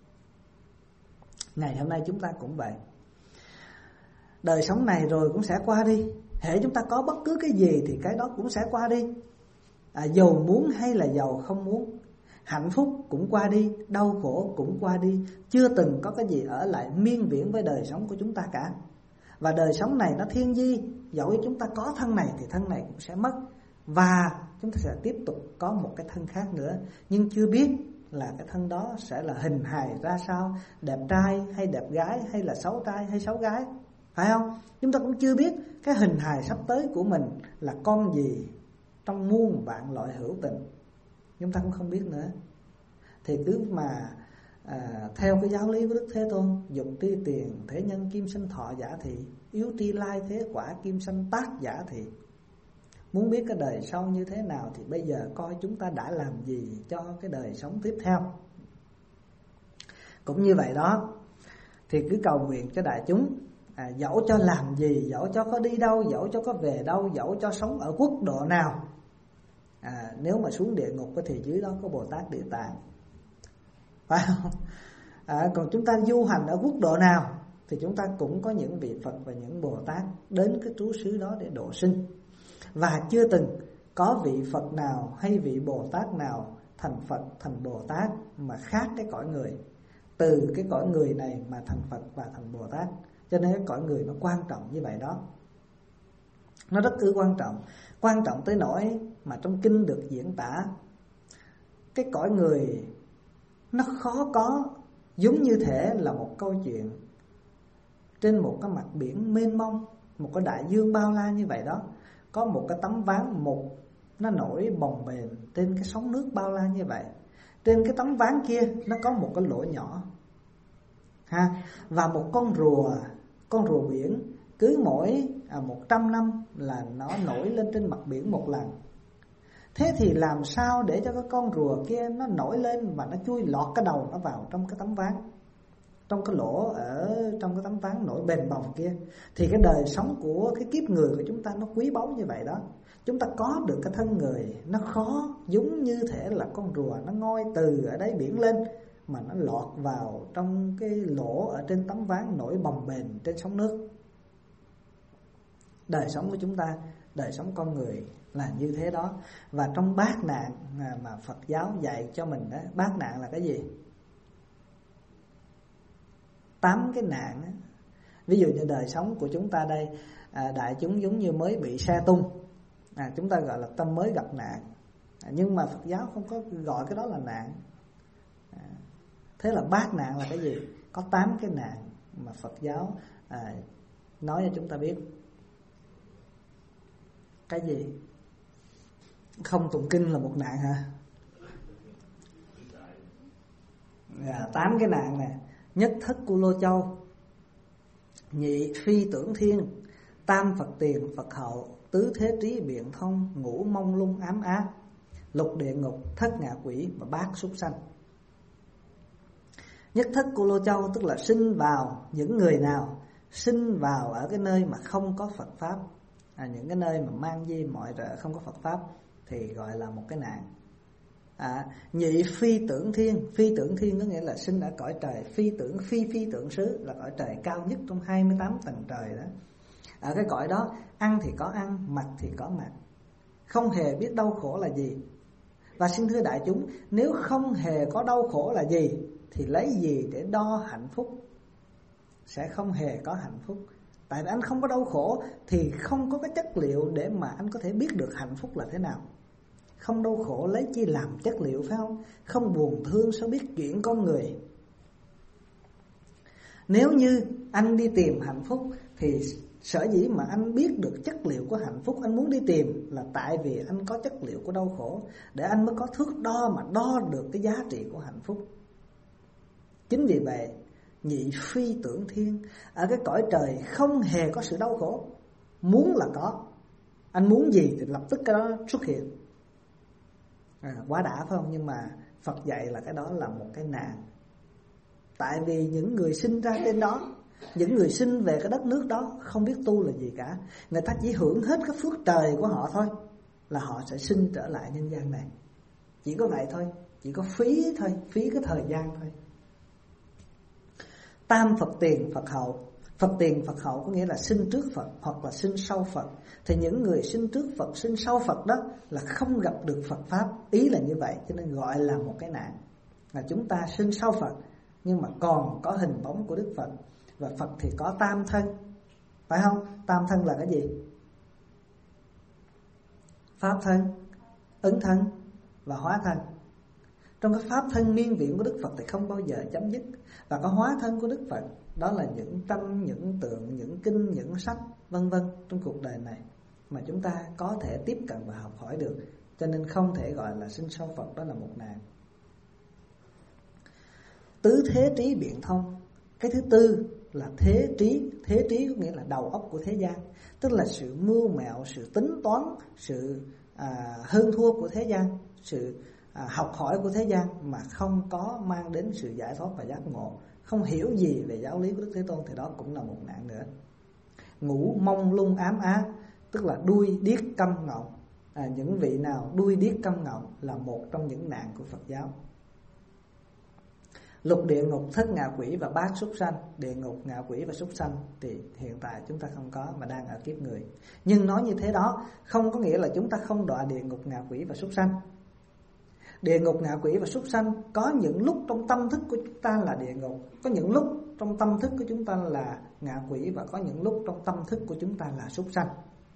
Ngày hôm nay chúng ta cũng vậy. Đời sống này rồi cũng sẽ qua đi. Hễ chúng ta có bất cứ cái gì thì cái đó cũng sẽ qua đi, à, dầu muốn hay là dầu không muốn. Hạnh phúc cũng qua đi, đau khổ cũng qua đi. Chưa từng có cái gì ở lại miên viễn với đời sống của chúng ta cả. Và đời sống này nó thiên di, dẫu chúng ta có thân này thì thân này cũng sẽ mất. Và chúng ta sẽ tiếp tục có một cái thân khác nữa, nhưng chưa biết là cái thân đó sẽ là hình hài ra sao, đẹp trai hay đẹp gái, hay là xấu trai hay xấu gái, phải không? Chúng ta cũng chưa biết cái hình hài sắp tới của mình là con gì trong muôn vạn loại hữu tình, chúng ta cũng không biết nữa. Thì cứ mà à, theo cái giáo lý của Đức Thế Tôn, dục tri tiền thế nhân kim sinh thọ giả thị, yếu tri lai thế quả kim sanh tác giả thị. Muốn biết cái đời sau như thế nào thì bây giờ coi chúng ta đã làm gì cho cái đời sống tiếp theo. Cũng như vậy đó, thì cứ cầu nguyện cho đại chúng, à, dẫu cho làm gì, dẫu cho có đi đâu, dẫu cho có về đâu, dẫu cho sống ở quốc độ nào, à, nếu mà xuống địa ngục thì dưới đó có Bồ Tát Địa Tạng, phải không? À, còn chúng ta du hành ở quốc độ nào thì chúng ta cũng có những vị Phật và những Bồ Tát đến cái trú xứ đó để độ sinh. Và chưa từng có vị Phật nào hay vị Bồ Tát nào thành Phật, thành Bồ Tát mà khác cái cõi người. Từ cái cõi người này mà thành Phật và thành Bồ Tát. Cho nên cái cõi người nó quan trọng như vậy đó. Nó rất ư quan trọng. Quan trọng tới nỗi mà trong kinh được diễn tả, cái cõi người nó khó có, giống như thể là một câu chuyện trên một cái mặt biển mênh mông, một cái đại dương bao la như vậy đó. Có một cái tấm ván mục nó nổi bồng bềnh trên cái sóng nước bao la như vậy. Trên cái tấm ván kia nó có một cái lỗ nhỏ, ha, và một con rùa, con rùa biển cứ mỗi à, một trăm năm là nó nổi lên trên mặt biển một lần. Thế thì làm sao để cho cái con rùa kia nó nổi lên và nó chui lọt cái đầu nó vào trong cái tấm ván, trong cái lỗ ở trong cái tấm ván nổi bềnh bồng kia. Thì cái đời sống của cái kiếp người của chúng ta nó quý báu như vậy đó. Chúng ta có được cái thân người nó khó, giống như thể là con rùa nó ngoi từ ở đáy biển lên mà nó lọt vào trong cái lỗ ở trên tấm ván nổi bồng bềnh trên sóng nước. Đời sống của chúng ta, đời sống con người là như thế đó. Và trong bát nạn mà Phật giáo dạy cho mình đó, bát nạn là cái gì? Tám cái nạn á. Ví dụ như đời sống của chúng ta đây, à, đại chúng giống như mới bị xe tung, à, chúng ta gọi là tâm mới gặp nạn, à, nhưng mà Phật giáo không có gọi cái đó là nạn, à, thế là bát nạn là cái gì? Có tám cái nạn mà Phật giáo à, nói cho chúng ta biết. Cái gì? Không tụng kinh là một nạn hả? À, tám cái nạn này: nhất thất cu lô châu, nhị phi tưởng thiên, tam Phật tiền Phật hậu, tứ thế trí biện thông, ngũ mông lung ám ác, lục địa ngục, thất ngạ quỷ và bát súc sanh. Nhất thất cu lô châu tức là sinh vào những người nào sinh vào ở cái nơi mà không có Phật pháp, à, những cái nơi mà mang di mọi rợ không có Phật pháp thì gọi là một cái nạn. À, nhị phi tưởng thiên, phi tưởng thiên có nghĩa là sinh ở cõi trời phi tưởng, phi phi tưởng xứ là cõi trời cao nhất trong hai mươi tám tầng trời đó. Ở cái cõi đó ăn thì có ăn, mặc thì có mặc, không hề biết đau khổ là gì. Và xin thưa đại chúng, nếu không hề có đau khổ là gì thì lấy gì để đo hạnh phúc? Sẽ không hề có hạnh phúc. Tại vì anh không có đau khổ thì không có cái chất liệu để mà anh có thể biết được hạnh phúc là thế nào. Không đau khổ lấy chi làm chất liệu, phải không? Không buồn thương sao biết chuyện con người. Nếu như anh đi tìm hạnh phúc thì sở dĩ mà anh biết được chất liệu của hạnh phúc, anh muốn đi tìm là tại vì anh có chất liệu của đau khổ, để anh mới có thước đo mà đo được cái giá trị của hạnh phúc. Chính vì vậy, nhị phi tưởng thiên, ở cái cõi trời không hề có sự đau khổ. Muốn là có, anh muốn gì thì lập tức cái đó xuất hiện. à, Quá đã phải không? Nhưng mà Phật dạy là cái đó là một cái nạn. Tại vì những người sinh ra trên đó, những người sinh về cái đất nước đó không biết tu là gì cả. Người ta chỉ hưởng hết cái phước trời của họ thôi, là họ sẽ sinh trở lại nhân gian này. Chỉ có vậy thôi, chỉ có phí thôi, phí cái thời gian thôi. Tam Phật tiền Phật hậu. Phật tiền Phật hậu có nghĩa là sinh trước Phật hoặc là sinh sau Phật. Thì những người sinh trước Phật, sinh sau Phật đó là không gặp được Phật Pháp. Ý là như vậy, cho nên gọi là một cái nạn. Là chúng ta sinh sau Phật nhưng mà còn có hình bóng của Đức Phật. Và Phật thì có tam thân, phải không? Tam thân là cái gì? Pháp thân, ứng thân và hóa thân. Trong cái pháp thân miên viễn của Đức Phật thì không bao giờ chấm dứt. Và có hóa thân của Đức Phật, đó là những tâm, những tượng, những kinh, những sách vân vân trong cuộc đời này mà chúng ta có thể tiếp cận và học hỏi được. Cho nên không thể gọi là sinh sau Phật, đó là một nạn. Tứ thế trí biện thông. Cái thứ tư là thế trí. Thế trí có nghĩa là đầu óc của thế gian, tức là sự mưu mẹo, sự tính toán, sự à, hơn thua của thế gian, sự à, học hỏi của thế gian mà không có mang đến sự giải thoát và giác ngộ. Không hiểu gì về giáo lý của Đức Thế Tôn thì đó cũng là một nạn nữa. Ngũ mông lung ám á, tức là đuôi điếc câm ngọng. à, Những vị nào đuôi điếc câm ngọng là một trong những nạn của Phật giáo. Lục địa ngục, thất ngạ quỷ và bát súc sanh. Địa ngục, ngạ quỷ và súc sanh thì hiện tại chúng ta không có, mà đang ở kiếp người. Nhưng nói như thế đó không có nghĩa là chúng ta không đọa địa ngục, ngạ quỷ và súc sanh. Địa ngục, ngạ quỷ và súc sanh có những lúc trong tâm thức của chúng ta là địa ngục, có những lúc trong tâm thức của chúng ta là ngạ quỷ, và có những lúc trong tâm thức của chúng ta là súc sanh.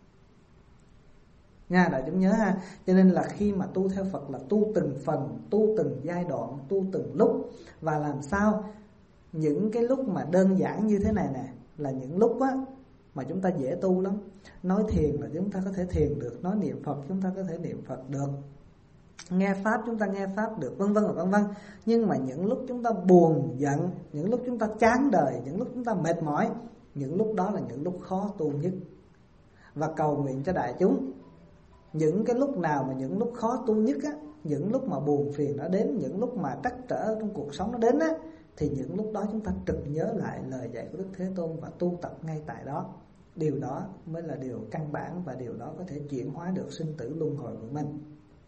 Nha, đại chúng nhớ ha. Cho nên là khi mà tu theo Phật là tu từng phần, tu từng giai đoạn, tu từng lúc. Và làm sao những cái lúc mà đơn giản như thế này nè là những lúc á mà chúng ta dễ tu lắm. Nói thiền là chúng ta có thể thiền được, nói niệm Phật chúng ta có thể niệm Phật được, nghe Pháp chúng ta nghe Pháp được, vân vân và vân vân. Nhưng mà những lúc chúng ta buồn giận, những lúc chúng ta chán đời, những lúc chúng ta mệt mỏi, những lúc đó là những lúc khó tu nhất. Và cầu nguyện cho đại chúng, những cái lúc nào mà những lúc khó tu nhất á, những lúc mà buồn phiền nó đến, những lúc mà trắc trở trong cuộc sống nó đến á, thì những lúc đó chúng ta trực nhớ lại lời dạy của Đức Thế Tôn và tu tập ngay tại đó. Điều đó mới là điều căn bản, và điều đó có thể chuyển hóa được sinh tử luân hồi của mình.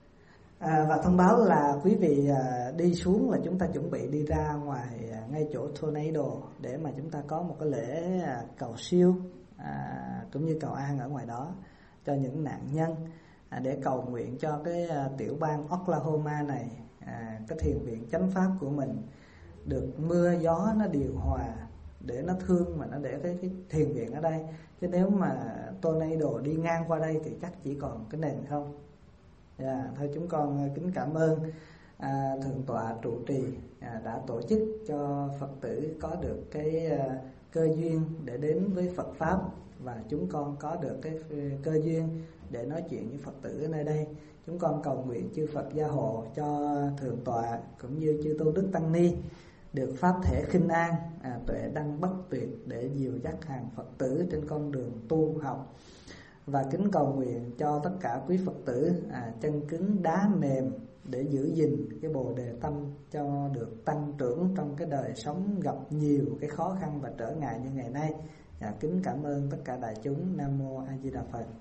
À, và thông báo là quý vị à, đi xuống là chúng ta chuẩn bị đi ra ngoài à, ngay chỗ Tornado để mà chúng ta có một cái lễ à, cầu siêu à, cũng như cầu an ở ngoài đó cho những nạn nhân, à, để cầu nguyện cho cái à, tiểu bang Oklahoma này, à, cái thiền viện chánh pháp của mình được mưa gió nó điều hòa, để nó thương mà nó để cái, cái thiền viện ở đây. Chứ nếu mà Tornado đi ngang qua đây thì chắc chỉ còn cái nền không. Yeah, thôi chúng con kính cảm ơn à, thượng tọa trụ trì à, đã tổ chức cho Phật tử có được cái à, cơ duyên để đến với Phật pháp, và chúng con có được cái cơ duyên để nói chuyện với Phật tử ở nơi đây. Chúng con cầu nguyện chư Phật gia hộ cho thượng tọa cũng như chư tôn đức tăng ni được pháp thể khinh an, à, tuệ đăng bất tuyệt để dìu dắt hàng Phật tử trên con đường tu học. Và kính cầu nguyện cho tất cả quý Phật tử à, chân cứng đá mềm để giữ gìn cái bồ đề tâm cho được tăng trưởng trong cái đời sống gặp nhiều cái khó khăn và trở ngại như ngày nay. À, kính cảm ơn tất cả đại chúng. Nam mô A Di Đà Phật.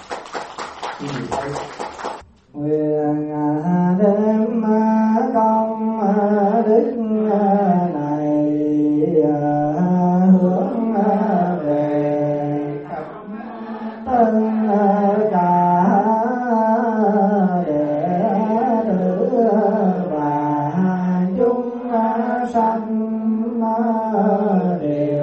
Nguyện đêm công đức này hướng về tân cả đệ tử và chúng sanh đều